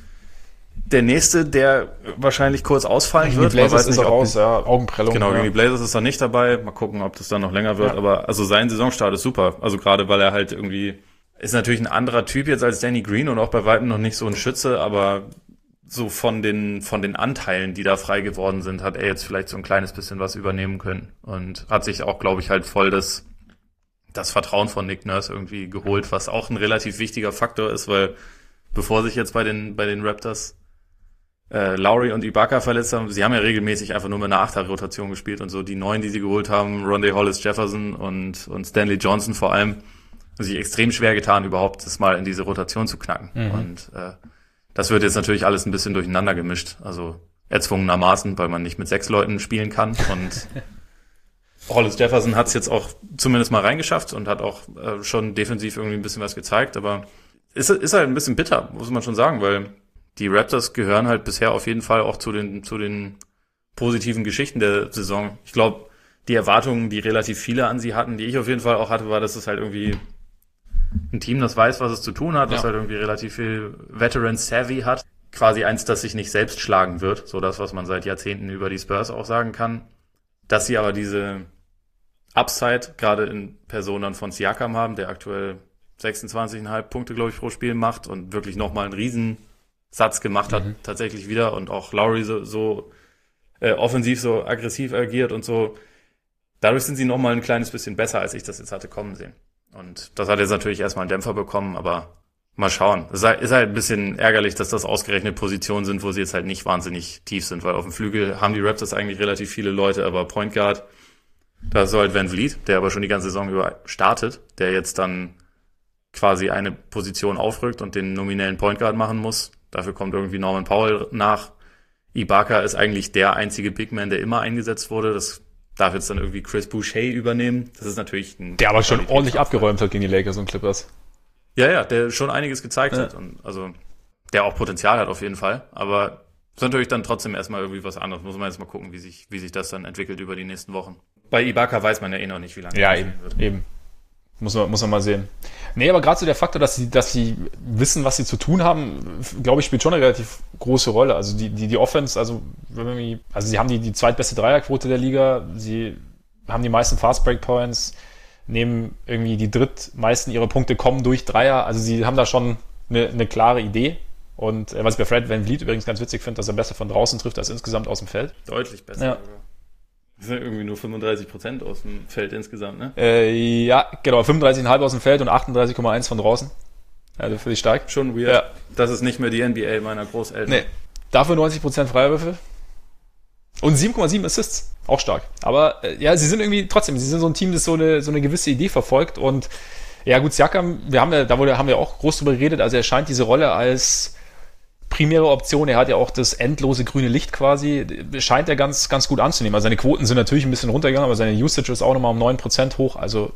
der Nächste, der wahrscheinlich kurz ausfallen wird. Die Blazers ist auch raus, ja, Augenprellung. Genau, gegen die Blazers ist er nicht dabei. Mal gucken, ob das dann noch länger wird. Ja. Aber also sein Saisonstart ist super. Also gerade, weil er halt irgendwie ist natürlich ein anderer Typ jetzt als Danny Green und auch bei weitem noch nicht so ein Schütze, aber so von den Anteilen, die da frei geworden sind, hat er jetzt vielleicht so ein kleines bisschen was übernehmen können und hat sich auch, glaube ich, halt voll das Vertrauen von Nick Nurse irgendwie geholt, was auch ein relativ wichtiger Faktor ist, weil bevor sich jetzt bei den Raptors Lowry und Ibaka verletzt haben, sie haben ja regelmäßig einfach nur mit einer 8er-Rotation gespielt und so die 9, die sie geholt haben, Rondae Hollis-Jefferson und Stanley Johnson vor allem, haben sich extrem schwer getan, überhaupt das mal in diese Rotation zu knacken. Und das wird jetzt natürlich alles ein bisschen durcheinander gemischt, also erzwungenermaßen, weil man nicht mit 6 Leuten spielen kann und Hollis-Jefferson hat es jetzt auch zumindest mal reingeschafft und hat auch schon defensiv irgendwie ein bisschen was gezeigt, aber ist halt ein bisschen bitter, muss man schon sagen, weil die Raptors gehören halt bisher auf jeden Fall auch zu den positiven Geschichten der Saison. Ich glaube, die Erwartungen, die relativ viele an sie hatten, die ich auf jeden Fall auch hatte, war, dass es halt irgendwie ein Team, das weiß, was es zu tun hat, das halt irgendwie relativ viel Veteran-Savvy hat. Quasi eins, das sich nicht selbst schlagen wird, so das, was man seit Jahrzehnten über die Spurs auch sagen kann. Dass sie aber diese Upside, gerade in Personen von Siakam haben, der aktuell 26,5 Punkte, glaube ich, pro Spiel macht und wirklich nochmal einen Riesensatz gemacht hat, tatsächlich wieder. Und auch Lowry so offensiv, so aggressiv agiert und so. Dadurch sind sie nochmal ein kleines bisschen besser, als ich das jetzt hatte kommen sehen. Und das hat jetzt natürlich erstmal einen Dämpfer bekommen, aber mal schauen. Es ist halt ein bisschen ärgerlich, dass das ausgerechnet Positionen sind, wo sie jetzt halt nicht wahnsinnig tief sind, weil auf dem Flügel haben die Raptors eigentlich relativ viele Leute, aber Point Guard, da ist so halt Van Vliet, der aber schon die ganze Saison über startet, der jetzt dann quasi eine Position aufrückt und den nominellen Point Guard machen muss. Dafür kommt irgendwie Norman Powell nach. Ibaka ist eigentlich der einzige Big Man, der immer eingesetzt wurde. Das darf jetzt dann irgendwie Chris Boucher übernehmen. Das ist natürlich der aber schon ordentlich abgeräumt hat gegen die Lakers und Clippers. Ja, der schon einiges gezeigt hat und also der auch Potenzial hat auf jeden Fall. Aber das ist natürlich dann trotzdem erstmal irgendwie was anderes. Muss man jetzt mal gucken, wie sich das dann entwickelt über die nächsten Wochen. Bei Ibaka weiß man ja eh noch nicht, wie lange das wird. Eben. Muss man mal sehen. Nee, aber gerade so der Faktor, dass sie wissen, was sie zu tun haben, glaube ich, spielt schon eine relativ große Rolle. Also die Offense, also sie haben die zweitbeste Dreierquote der Liga, sie haben die meisten Fast Break Points, nehmen irgendwie die drittmeisten ihrer Punkte kommen durch Dreier. Also sie haben da schon eine klare Idee. Und was ich bei Fred VanVleet übrigens ganz witzig finde, dass er besser von draußen trifft als insgesamt aus dem Feld. Deutlich besser. Ja. Das sind irgendwie nur 35% aus dem Feld insgesamt, ne? Ja, genau, 35,5 aus dem Feld und 38,1 von draußen. Also für dich stark. Schon weird. Ja. Das ist nicht mehr die NBA meiner Großeltern. Nee. Dafür 90% Freiwürfe. Und 7,7 Assists. Auch stark. Aber ja, sie sind irgendwie trotzdem, sie sind so ein Team, das so eine gewisse Idee verfolgt. Und ja gut, Siakam, haben wir auch groß drüber geredet, also er scheint diese Rolle als primäre Option, er hat ja auch das endlose grüne Licht quasi, scheint er ganz, ganz gut anzunehmen. Also seine Quoten sind natürlich ein bisschen runtergegangen, aber seine Usage ist auch nochmal um 9% hoch. Also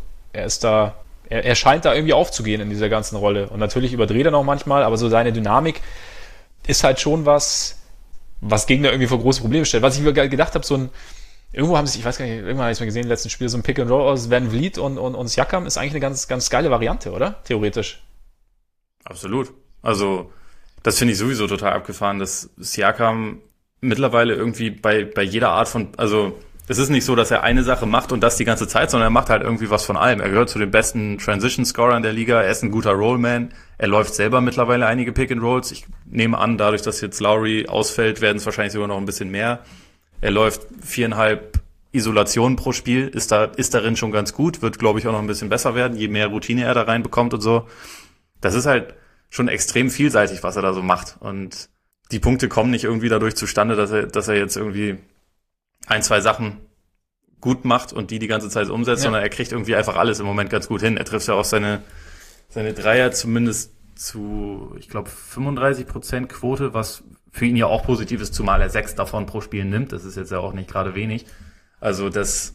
er scheint da irgendwie aufzugehen in dieser ganzen Rolle. Und natürlich überdreht er noch manchmal, aber so seine Dynamik ist halt schon was Gegner irgendwie vor große Probleme stellt. Was ich mir gedacht habe, irgendwo haben sie, ich weiß gar nicht, irgendwann habe ich es mal gesehen im letzten Spiel, so ein Pick and Roll aus Van Vliet und Siakam ist eigentlich eine ganz, ganz geile Variante, oder? Theoretisch. Absolut. Also das finde ich sowieso total abgefahren, dass Siakam mittlerweile irgendwie bei jeder Art von, also es ist nicht so, dass er eine Sache macht und das die ganze Zeit, sondern er macht halt irgendwie was von allem. Er gehört zu den besten Transition-Scorern der Liga, er ist ein guter Rollman, er läuft selber mittlerweile einige Pick-and-Rolls. Ich nehme an, dadurch, dass jetzt Lowry ausfällt, werden es wahrscheinlich sogar noch ein bisschen mehr. Er läuft 4,5 Isolationen pro Spiel, ist darin schon ganz gut, wird, glaube ich, auch noch ein bisschen besser werden, je mehr Routine er da reinbekommt und so. Das ist halt schon extrem vielseitig, was er da so macht. Und die Punkte kommen nicht irgendwie dadurch zustande, dass er jetzt irgendwie 1-2 Sachen gut macht und die ganze Zeit umsetzt, sondern er kriegt irgendwie einfach alles im Moment ganz gut hin. Er trifft ja auch seine Dreier zumindest zu, ich glaube, 35% Quote, was für ihn ja auch positiv ist, zumal er 6 davon pro Spiel nimmt. Das ist jetzt ja auch nicht gerade wenig. Also das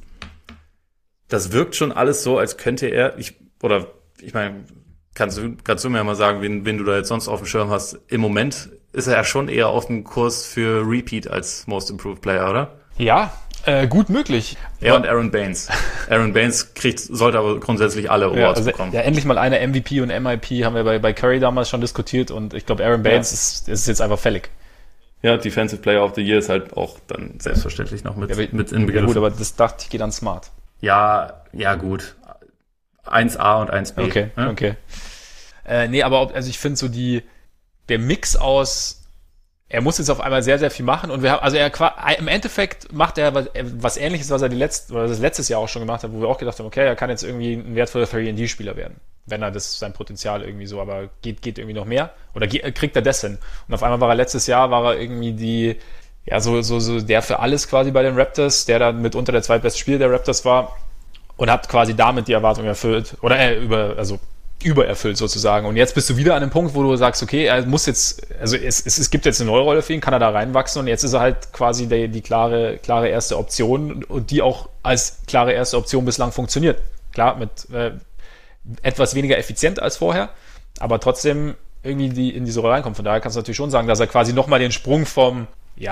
wirkt schon alles so, als könnte er, ich meine, kannst du mir ja mal sagen, wen du da jetzt sonst auf dem Schirm hast. Im Moment ist er ja schon eher auf dem Kurs für Repeat als Most Improved Player, oder? Ja, gut möglich. Er und Aaron Baines. Aaron Baines sollte aber grundsätzlich alle Awards bekommen. Ja, endlich mal eine MVP und MIP haben wir bei Curry damals schon diskutiert und ich glaube, Aaron Baines ist jetzt einfach fällig. Ja, Defensive Player of the Year ist halt auch dann selbstverständlich noch mit in Begriff. Ja gut, aber das dachte ich geht an Smart. Ja, gut. 1A und 1B. Okay, ne? Okay. Nee, aber also ich finde so der Mix aus, er muss jetzt auf einmal sehr, sehr viel machen und im Endeffekt macht er was Ähnliches, was er das letztes Jahr auch schon gemacht hat, wo wir auch gedacht haben, okay, er kann jetzt irgendwie ein wertvoller 3&D-Spieler werden, wenn er sein Potenzial irgendwie so, aber geht irgendwie noch mehr oder kriegt er das hin? Und auf einmal letztes Jahr irgendwie so der für alles quasi bei den Raptors, der dann mitunter der zweitbeste Spieler der Raptors war und hat quasi damit die Erwartungen erfüllt oder übererfüllt sozusagen. Und jetzt bist du wieder an einem Punkt, wo du sagst, okay, er muss jetzt, also es gibt jetzt eine neue Rolle für ihn, kann er da reinwachsen und jetzt ist er halt quasi die klare erste Option und die auch als klare erste Option bislang funktioniert. Klar, mit etwas weniger effizient als vorher, aber trotzdem irgendwie in diese Rolle reinkommt. Von daher kannst du natürlich schon sagen, dass er quasi nochmal den Sprung vom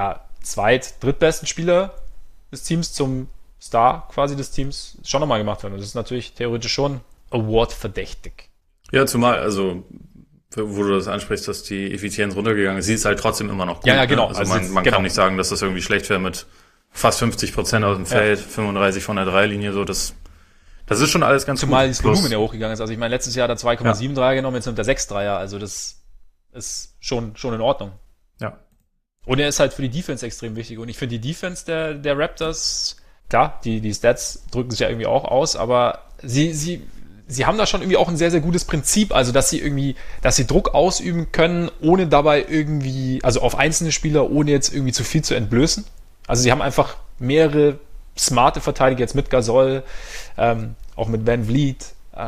drittbesten Spieler des Teams zum Star quasi des Teams schon nochmal gemacht hat. Und das ist natürlich theoretisch schon Award-verdächtig. Ja, zumal, also, wo du das ansprichst, dass die Effizienz runtergegangen ist, sie ist halt trotzdem immer noch gut. Ja, genau. Ne? Also man kann nicht sagen, dass das irgendwie schlecht wäre mit fast 50% aus dem Feld, 35 von der Dreilinie, so, das ist schon alles ganz zumal gut. Zumal das Volumen ja hochgegangen ist. Also ich meine, letztes Jahr hat er 2,7 Dreier genommen, jetzt nimmt er 6 Dreier, also das ist schon in Ordnung. Ja. Und er ist halt für die Defense extrem wichtig. Und ich finde die Defense der Raptors, klar, die Stats drücken sich ja irgendwie auch aus, aber sie haben da schon irgendwie auch ein sehr, sehr gutes Prinzip, also dass sie Druck ausüben können, ohne dabei irgendwie, also auf einzelne Spieler, ohne jetzt irgendwie zu viel zu entblößen. Also sie haben einfach mehrere smarte Verteidiger, jetzt mit Gasol, auch mit Van Vliet,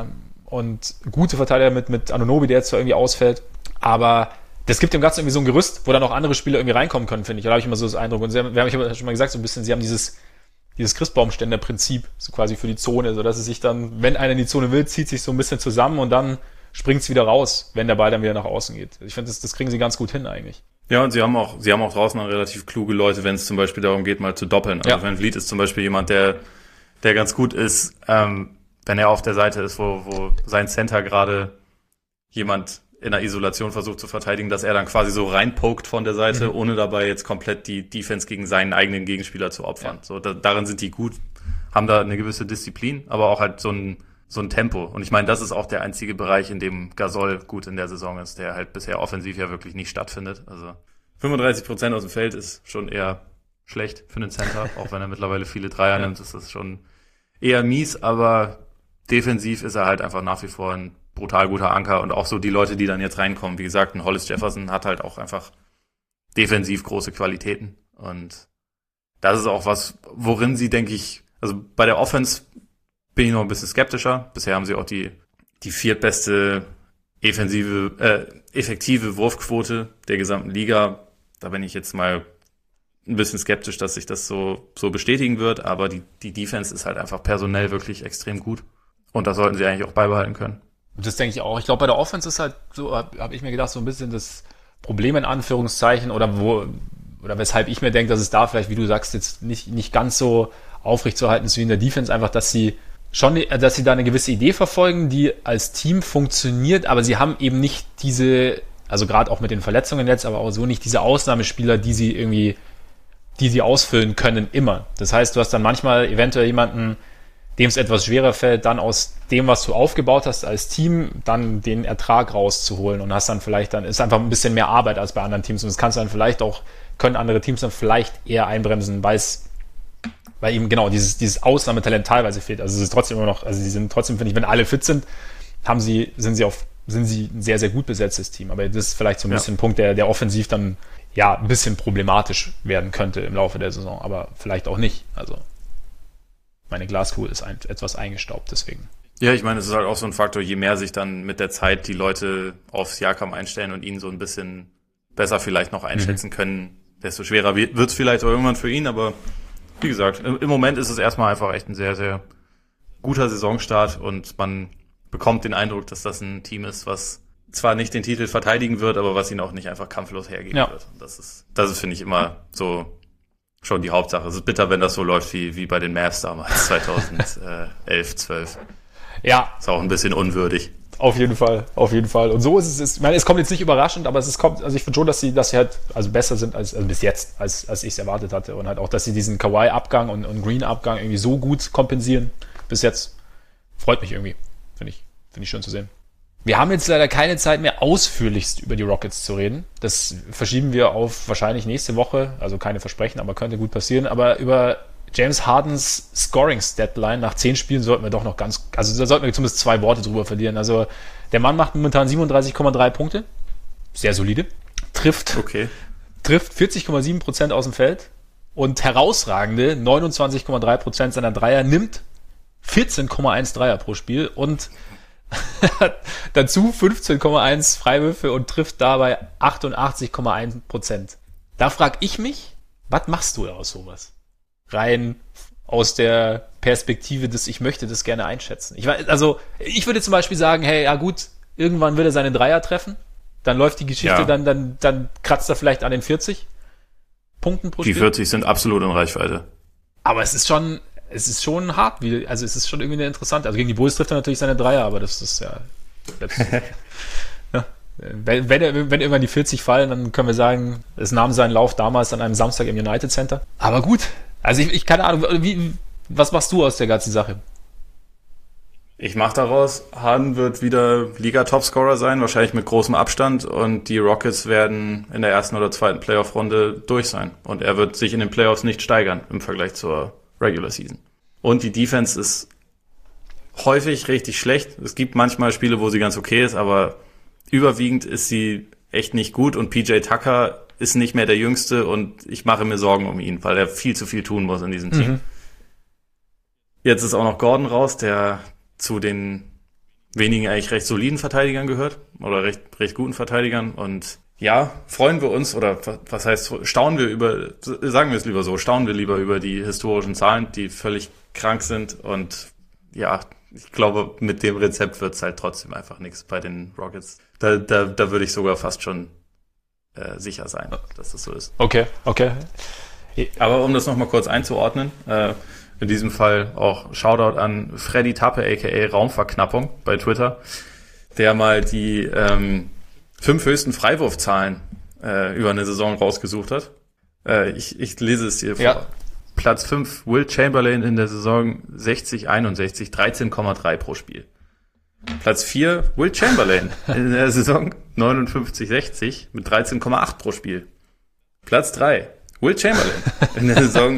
und gute Verteidiger mit Anunoby, der jetzt zwar irgendwie ausfällt, aber das gibt dem Ganzen irgendwie so ein Gerüst, wo dann auch andere Spieler irgendwie reinkommen können, finde ich. Da habe ich immer so das Eindruck. Und wir haben ja schon mal gesagt, so ein bisschen, sie haben dieses Christbaumständer-Prinzip, so quasi für die Zone, so dass es sich dann, wenn einer in die Zone will, zieht sich so ein bisschen zusammen und dann springt es wieder raus, wenn der Ball dann wieder nach außen geht. Ich finde, das kriegen sie ganz gut hin eigentlich. Ja, und sie haben auch draußen auch relativ kluge Leute, wenn es zum Beispiel darum geht, mal zu doppeln. Also Van Vliet ist zum Beispiel jemand, der ganz gut ist, wenn er auf der Seite ist, wo sein Center gerade jemand in der Isolation versucht zu verteidigen, dass er dann quasi so reinpokt von der Seite, ohne dabei jetzt komplett die Defense gegen seinen eigenen Gegenspieler zu opfern. Ja. So, darin sind die gut, haben da eine gewisse Disziplin, aber auch halt so ein Tempo. Und ich meine, das ist auch der einzige Bereich, in dem Gasol gut in der Saison ist, der halt bisher offensiv ja wirklich nicht stattfindet. Also 35% aus dem Feld ist schon eher schlecht für einen Center, auch wenn er mittlerweile viele Dreier nimmt, ist das schon eher mies, aber defensiv ist er halt einfach nach wie vor ein brutal guter Anker und auch so die Leute, die dann jetzt reinkommen. Wie gesagt, ein Hollis Jefferson hat halt auch einfach defensiv große Qualitäten und das ist auch was, worin sie, denke ich, also bei der Offense bin ich noch ein bisschen skeptischer. Bisher haben sie auch die viertbeste effektive Wurfquote der gesamten Liga. Da bin ich jetzt mal ein bisschen skeptisch, dass sich das so bestätigen wird, aber die Defense ist halt einfach personell wirklich extrem gut und das sollten sie eigentlich auch beibehalten können. Das denke ich auch. Ich glaube, bei der Offense ist halt so, habe ich mir gedacht, so ein bisschen das Problem in Anführungszeichen oder weshalb ich mir denke, dass es da vielleicht, wie du sagst, jetzt nicht ganz so aufrecht zu halten ist wie in der Defense, einfach, dass sie da eine gewisse Idee verfolgen, die als Team funktioniert, aber sie haben eben nicht diese, also gerade auch mit den Verletzungen jetzt, aber auch so nicht diese Ausnahmespieler, die sie irgendwie die sie ausfüllen können, immer. Das heißt, du hast dann manchmal eventuell jemanden, dem es etwas schwerer fällt, dann aus dem, was du aufgebaut hast als Team, dann den Ertrag rauszuholen und hast dann vielleicht ist einfach ein bisschen mehr Arbeit als bei anderen Teams und das kannst du dann vielleicht auch, können andere Teams dann vielleicht eher einbremsen, weil eben genau dieses Ausnahmetalent teilweise fehlt. Also es ist trotzdem immer noch, also sie sind trotzdem, finde ich, wenn alle fit sind, sind sie ein sehr, sehr gut besetztes Team. Aber das ist vielleicht so ein bisschen ein Punkt, der offensiv dann ja ein bisschen problematisch werden könnte im Laufe der Saison, aber vielleicht auch nicht. Also meine Glaskugel ist etwas eingestaubt, deswegen. Ja, ich meine, es ist halt auch so ein Faktor, je mehr sich dann mit der Zeit die Leute auf Siakam einstellen und ihn so ein bisschen besser vielleicht noch einschätzen können, desto schwerer wird es vielleicht auch irgendwann für ihn, aber wie gesagt, im Moment ist es erstmal einfach echt ein sehr, sehr guter Saisonstart und man bekommt den Eindruck, dass das ein Team ist, was zwar nicht den Titel verteidigen wird, aber was ihn auch nicht einfach kampflos hergeben wird. Das ist, finde ich, immer so schon die Hauptsache. Es ist bitter, wenn das so läuft wie bei den Mavs damals, 2011, 12. Ja. Ist auch ein bisschen unwürdig. Auf jeden Fall. Und so ist es. Ich meine, es kommt jetzt nicht überraschend, aber also ich finde schon, dass sie halt also besser sind als bis jetzt, als ich es erwartet hatte. Und halt auch, dass sie diesen Kawhi-Abgang und Green-Abgang irgendwie so gut kompensieren bis jetzt. Freut mich irgendwie. Finde ich schön zu sehen. Wir haben jetzt leider keine Zeit mehr, ausführlichst über die Rockets zu reden. Das verschieben wir auf wahrscheinlich nächste Woche. Also keine Versprechen, aber könnte gut passieren. Aber über James Hardens Scoring-Statline nach 10 Spielen sollten wir doch noch da sollten wir zumindest 2 Worte drüber verlieren. Also der Mann macht momentan 37,3 Punkte. Sehr solide. Trifft 40,7% aus dem Feld und herausragende 29,3% seiner Dreier, nimmt 14,1 Dreier pro Spiel und dazu 15,1 Freiwürfe und trifft dabei 88,1%. Da frage ich mich, was machst du aus sowas? Rein aus der Perspektive des, ich möchte das gerne einschätzen. Ich würde zum Beispiel sagen, hey, ja gut, irgendwann wird er seine Dreier treffen, dann läuft die Geschichte, dann kratzt er vielleicht an den 40 Punkten pro Spiel. Die 40 sind absolut in Reichweite. Aber es ist schon hart, es ist schon irgendwie interessant. Also gegen die Bulls trifft er natürlich seine Dreier, aber das ist ja Wenn irgendwann die 40 fallen, dann können wir sagen, es nahm seinen Lauf damals an einem Samstag im United Center. Aber gut, also ich keine Ahnung, was machst du aus der ganzen Sache? Ich mache daraus, Harden wird wieder Liga-Topscorer sein, wahrscheinlich mit großem Abstand, und die Rockets werden in der ersten oder zweiten Playoff-Runde durch sein. Und er wird sich in den Playoffs nicht steigern im Vergleich zur Regular Season. Und die Defense ist häufig richtig schlecht. Es gibt manchmal Spiele, wo sie ganz okay ist, aber überwiegend ist sie echt nicht gut und PJ Tucker ist nicht mehr der Jüngste und ich mache mir Sorgen um ihn, weil er viel zu viel tun muss in diesem Team. Jetzt ist auch noch Gordon raus, der zu den wenigen eigentlich recht soliden Verteidigern gehört oder recht guten Verteidigern, und ja, freuen wir uns, oder was heißt, staunen wir lieber über die historischen Zahlen, die völlig krank sind, und ja, ich glaube, mit dem Rezept wird's halt trotzdem einfach nichts bei den Rockets. Da würde ich sogar fast schon sicher sein, dass das so ist. Okay. Aber um das nochmal kurz einzuordnen, in diesem Fall auch Shoutout an Freddy Tappe, aka Raumverknappung bei Twitter, der mal die 5 höchsten Freiwurfzahlen über eine Saison rausgesucht hat. Ich lese es dir vor. Ja. Platz 5, Will Chamberlain in der Saison 60-61, 13,3 pro Spiel. Platz 4, Will Chamberlain in der Saison 59-60 mit 13,8 pro Spiel. Platz 3, Will Chamberlain in der Saison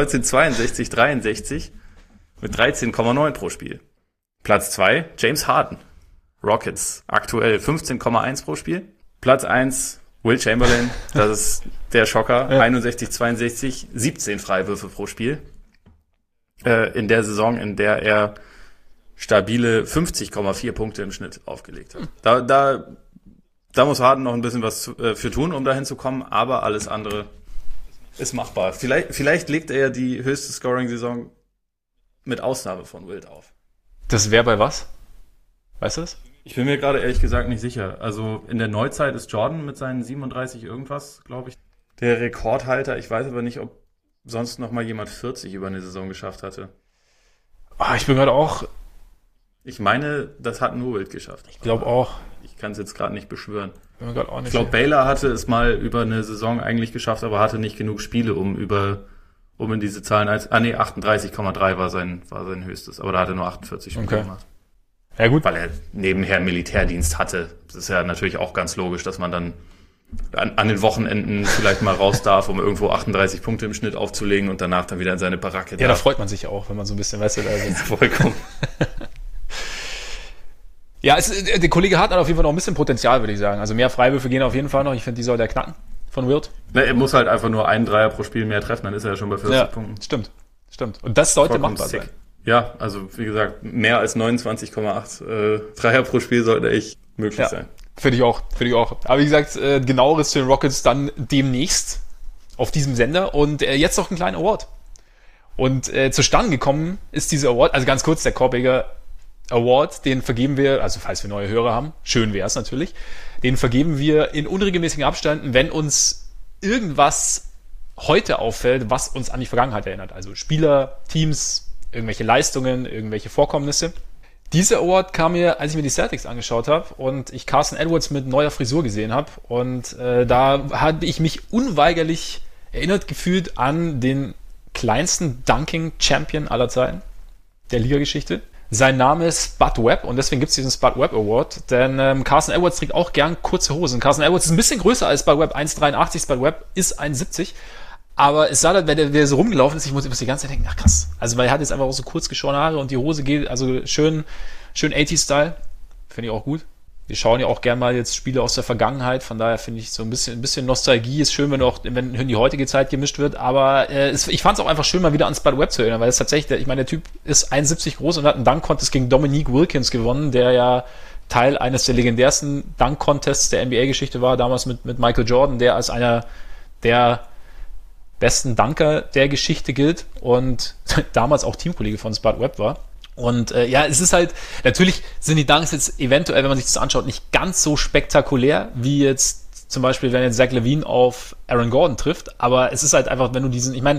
1962-63 mit 13,9 pro Spiel. Platz 2, James Harden, Rockets, aktuell 15,1 pro Spiel. Platz 1, Will Chamberlain, das ist der Schocker, 61-62, 17 Freiwürfe pro Spiel. In der Saison, in der er stabile 50,4 Punkte im Schnitt aufgelegt hat. Da muss Harden noch ein bisschen was für tun, um dahin zu kommen, aber alles andere ist machbar. Vielleicht legt er ja die höchste Scoring-Saison mit Ausnahme von Wilt auf. Das wäre bei was? Weißt du das? Ich bin mir gerade ehrlich gesagt nicht sicher. Also in der Neuzeit ist Jordan mit seinen 37 irgendwas, glaube ich, der Rekordhalter. Ich weiß aber nicht, ob sonst noch mal jemand 40 über eine Saison geschafft hatte. Ich bin gerade auch... Ich meine, das hat nur Wilt geschafft. Ich glaube auch. Ich kann es jetzt gerade nicht beschwören. Ich glaube, Baylor hatte es mal über eine Saison eigentlich geschafft, aber hatte nicht genug Spiele, um in diese Zahlen 38,3 war sein höchstes, aber da hatte er nur 48 Spiele gemacht. Ja, gut. Weil er nebenher Militärdienst hatte. Das ist ja natürlich auch ganz logisch, dass man dann an den Wochenenden vielleicht mal raus darf, um irgendwo 38 Punkte im Schnitt aufzulegen und danach dann wieder in seine Baracke darf. Ja, da freut man sich auch, wenn man so ein bisschen, weißt du, vollkommen. Ja, der Kollege hat auf jeden Fall noch ein bisschen Potenzial, würde ich sagen. Also mehr Freiwürfe gehen auf jeden Fall noch. Ich finde, die soll der knacken von Wilt. Er muss halt einfach nur einen Dreier pro Spiel mehr treffen, dann ist er ja schon bei 40 Punkten. Stimmt. Und das sollte machbar sein. Ja, also wie gesagt, mehr als 29,8 Dreier pro Spiel sollte echt möglich sein. Finde ich auch. Aber wie gesagt, genaueres zu den Rockets dann demnächst auf diesem Sender. Und jetzt noch ein kleiner Award. Und zustande gekommen ist dieser Award, also ganz kurz, der Korbiger Award, den vergeben wir, also falls wir neue Hörer haben, schön wäre es natürlich, den vergeben wir in unregelmäßigen Abständen, wenn uns irgendwas heute auffällt, was uns an die Vergangenheit erinnert. Also Spieler, Teams, irgendwelche Leistungen, irgendwelche Vorkommnisse. Dieser Award kam mir, als ich mir die Celtics angeschaut habe und ich Carson Edwards mit neuer Frisur gesehen habe. Und da habe ich mich unweigerlich erinnert gefühlt an den kleinsten Dunking-Champion aller Zeiten der Liga-Geschichte. Sein Name ist Spud Webb und deswegen gibt es diesen Spud Webb Award, denn Carson Edwards trägt auch gern kurze Hosen. Carson Edwards ist ein bisschen größer als Spud Webb, 1,83, Spud Webb ist 1,70. Aber es sah dann, wenn der so rumgelaufen ist, ich muss die ganze Zeit denken, ach krass. Also weil er hat jetzt einfach auch so kurz geschorene Haare und die Hose geht, also schön 80s-Style. Finde ich auch gut. Wir schauen ja auch gerne mal jetzt Spiele aus der Vergangenheit, von daher finde ich so ein bisschen Nostalgie ist schön, wenn in die heutige Zeit gemischt wird, aber ich fand es auch einfach schön, mal wieder an Spud Webb zu erinnern, weil es tatsächlich, ich meine, der Typ ist 1,70 groß und hat einen Dunk-Contest gegen Dominique Wilkins gewonnen, der ja Teil eines der legendärsten Dunk-Contests der NBA-Geschichte war, damals mit Michael Jordan, der als einer der besten Dunker der Geschichte gilt und damals auch Teamkollege von Spud Webb war. Und es ist halt, natürlich sind die Dunks jetzt eventuell, wenn man sich das anschaut, nicht ganz so spektakulär, wie jetzt zum Beispiel, wenn jetzt Zach LaVine auf Aaron Gordon trifft, aber es ist halt einfach, wenn du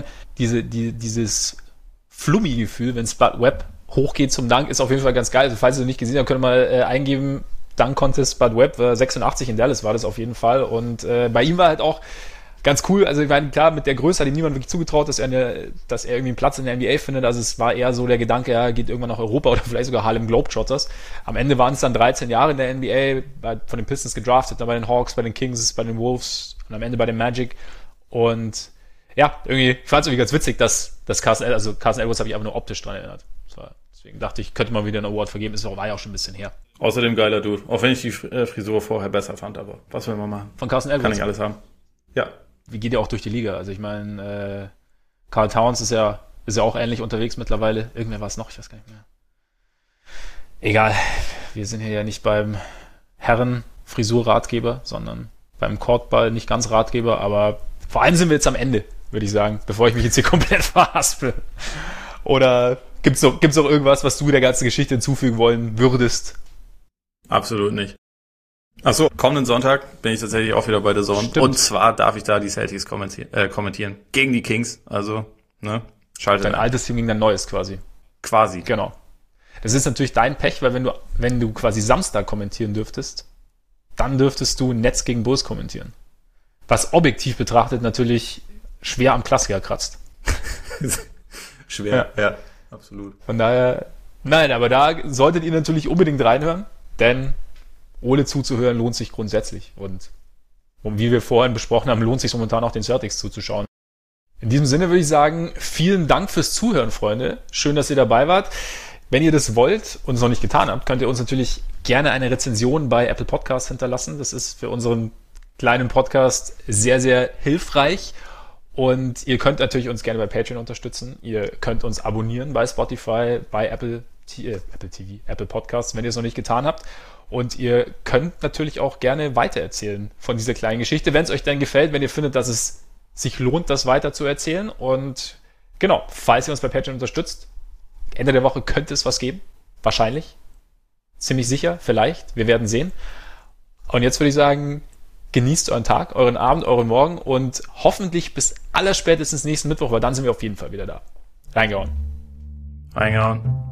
dieses Flummi-Gefühl, wenn Spud Webb hochgeht zum Dunk, ist auf jeden Fall ganz geil. Also falls ihr es nicht gesehen habt, könnt ihr mal eingeben, Dunk-Contest Spud Webb, 86 in Dallas war das auf jeden Fall und bei ihm war halt auch ganz cool, also ich meine, klar, mit der Größe hat ihm niemand wirklich zugetraut, dass er irgendwie einen Platz in der NBA findet, also es war eher so der Gedanke, er geht irgendwann nach Europa oder vielleicht sogar Harlem Globetrotters. Am Ende waren es dann 13 Jahre in der NBA, von den Pistons gedraftet, dann bei den Hawks, bei den Kings, bei den Wolves und am Ende bei den Magic und ja, irgendwie, ich fand es irgendwie ganz witzig, dass Carson Edwards habe ich aber nur optisch dran erinnert. Deswegen dachte ich, könnte man wieder einen Award vergeben, war ja auch schon ein bisschen her. Außerdem geiler Dude, auch wenn ich die Frisur vorher besser fand, aber was will man machen? Von Carson Edwards? Kann ich alles haben. Ja. Wie geht ja auch durch die Liga? Also ich meine, Karl Towns ist ja auch ähnlich unterwegs mittlerweile. Irgendwer war es noch, ich weiß gar nicht mehr. Egal, wir sind hier ja nicht beim Herren-Frisur-Ratgeber, sondern beim Courtball nicht ganz Ratgeber, aber vor allem sind wir jetzt am Ende, würde ich sagen, bevor ich mich jetzt hier komplett verhaspel. Oder gibt's noch irgendwas, was du der ganzen Geschichte hinzufügen wollen würdest? Absolut nicht. Achso, kommenden Sonntag bin ich tatsächlich auch wieder bei der Zone. Stimmt. Und zwar darf ich da die Celtics kommentieren. Gegen die Kings. Also, schaltet dein altes Team gegen dein neues quasi. Quasi. Genau. Das ist natürlich dein Pech, weil wenn du quasi Samstag kommentieren dürftest, dann dürftest du Nets gegen Bulls kommentieren. Was objektiv betrachtet natürlich schwer am Klassiker kratzt. Schwer, ja, absolut. Von daher, nein, aber da solltet ihr natürlich unbedingt reinhören, denn ohne zuzuhören lohnt sich grundsätzlich. Und wie wir vorhin besprochen haben, lohnt sich momentan auch den Celtics zuzuschauen. In diesem Sinne würde ich sagen, vielen Dank fürs Zuhören, Freunde. Schön, dass ihr dabei wart. Wenn ihr das wollt und es noch nicht getan habt, könnt ihr uns natürlich gerne eine Rezension bei Apple Podcasts hinterlassen. Das ist für unseren kleinen Podcast sehr, sehr hilfreich. Und ihr könnt natürlich uns gerne bei Patreon unterstützen. Ihr könnt uns abonnieren bei Spotify, bei Apple Podcasts, wenn ihr es noch nicht getan habt. Und ihr könnt natürlich auch gerne weitererzählen von dieser kleinen Geschichte, wenn es euch dann gefällt, wenn ihr findet, dass es sich lohnt, das weiter zu erzählen. Und genau, falls ihr uns bei Patreon unterstützt, Ende der Woche könnte es was geben. Wahrscheinlich. Ziemlich sicher, vielleicht. Wir werden sehen. Und jetzt würde ich sagen, genießt euren Tag, euren Abend, euren Morgen und hoffentlich bis allerspätestens nächsten Mittwoch, weil dann sind wir auf jeden Fall wieder da. Reingehauen.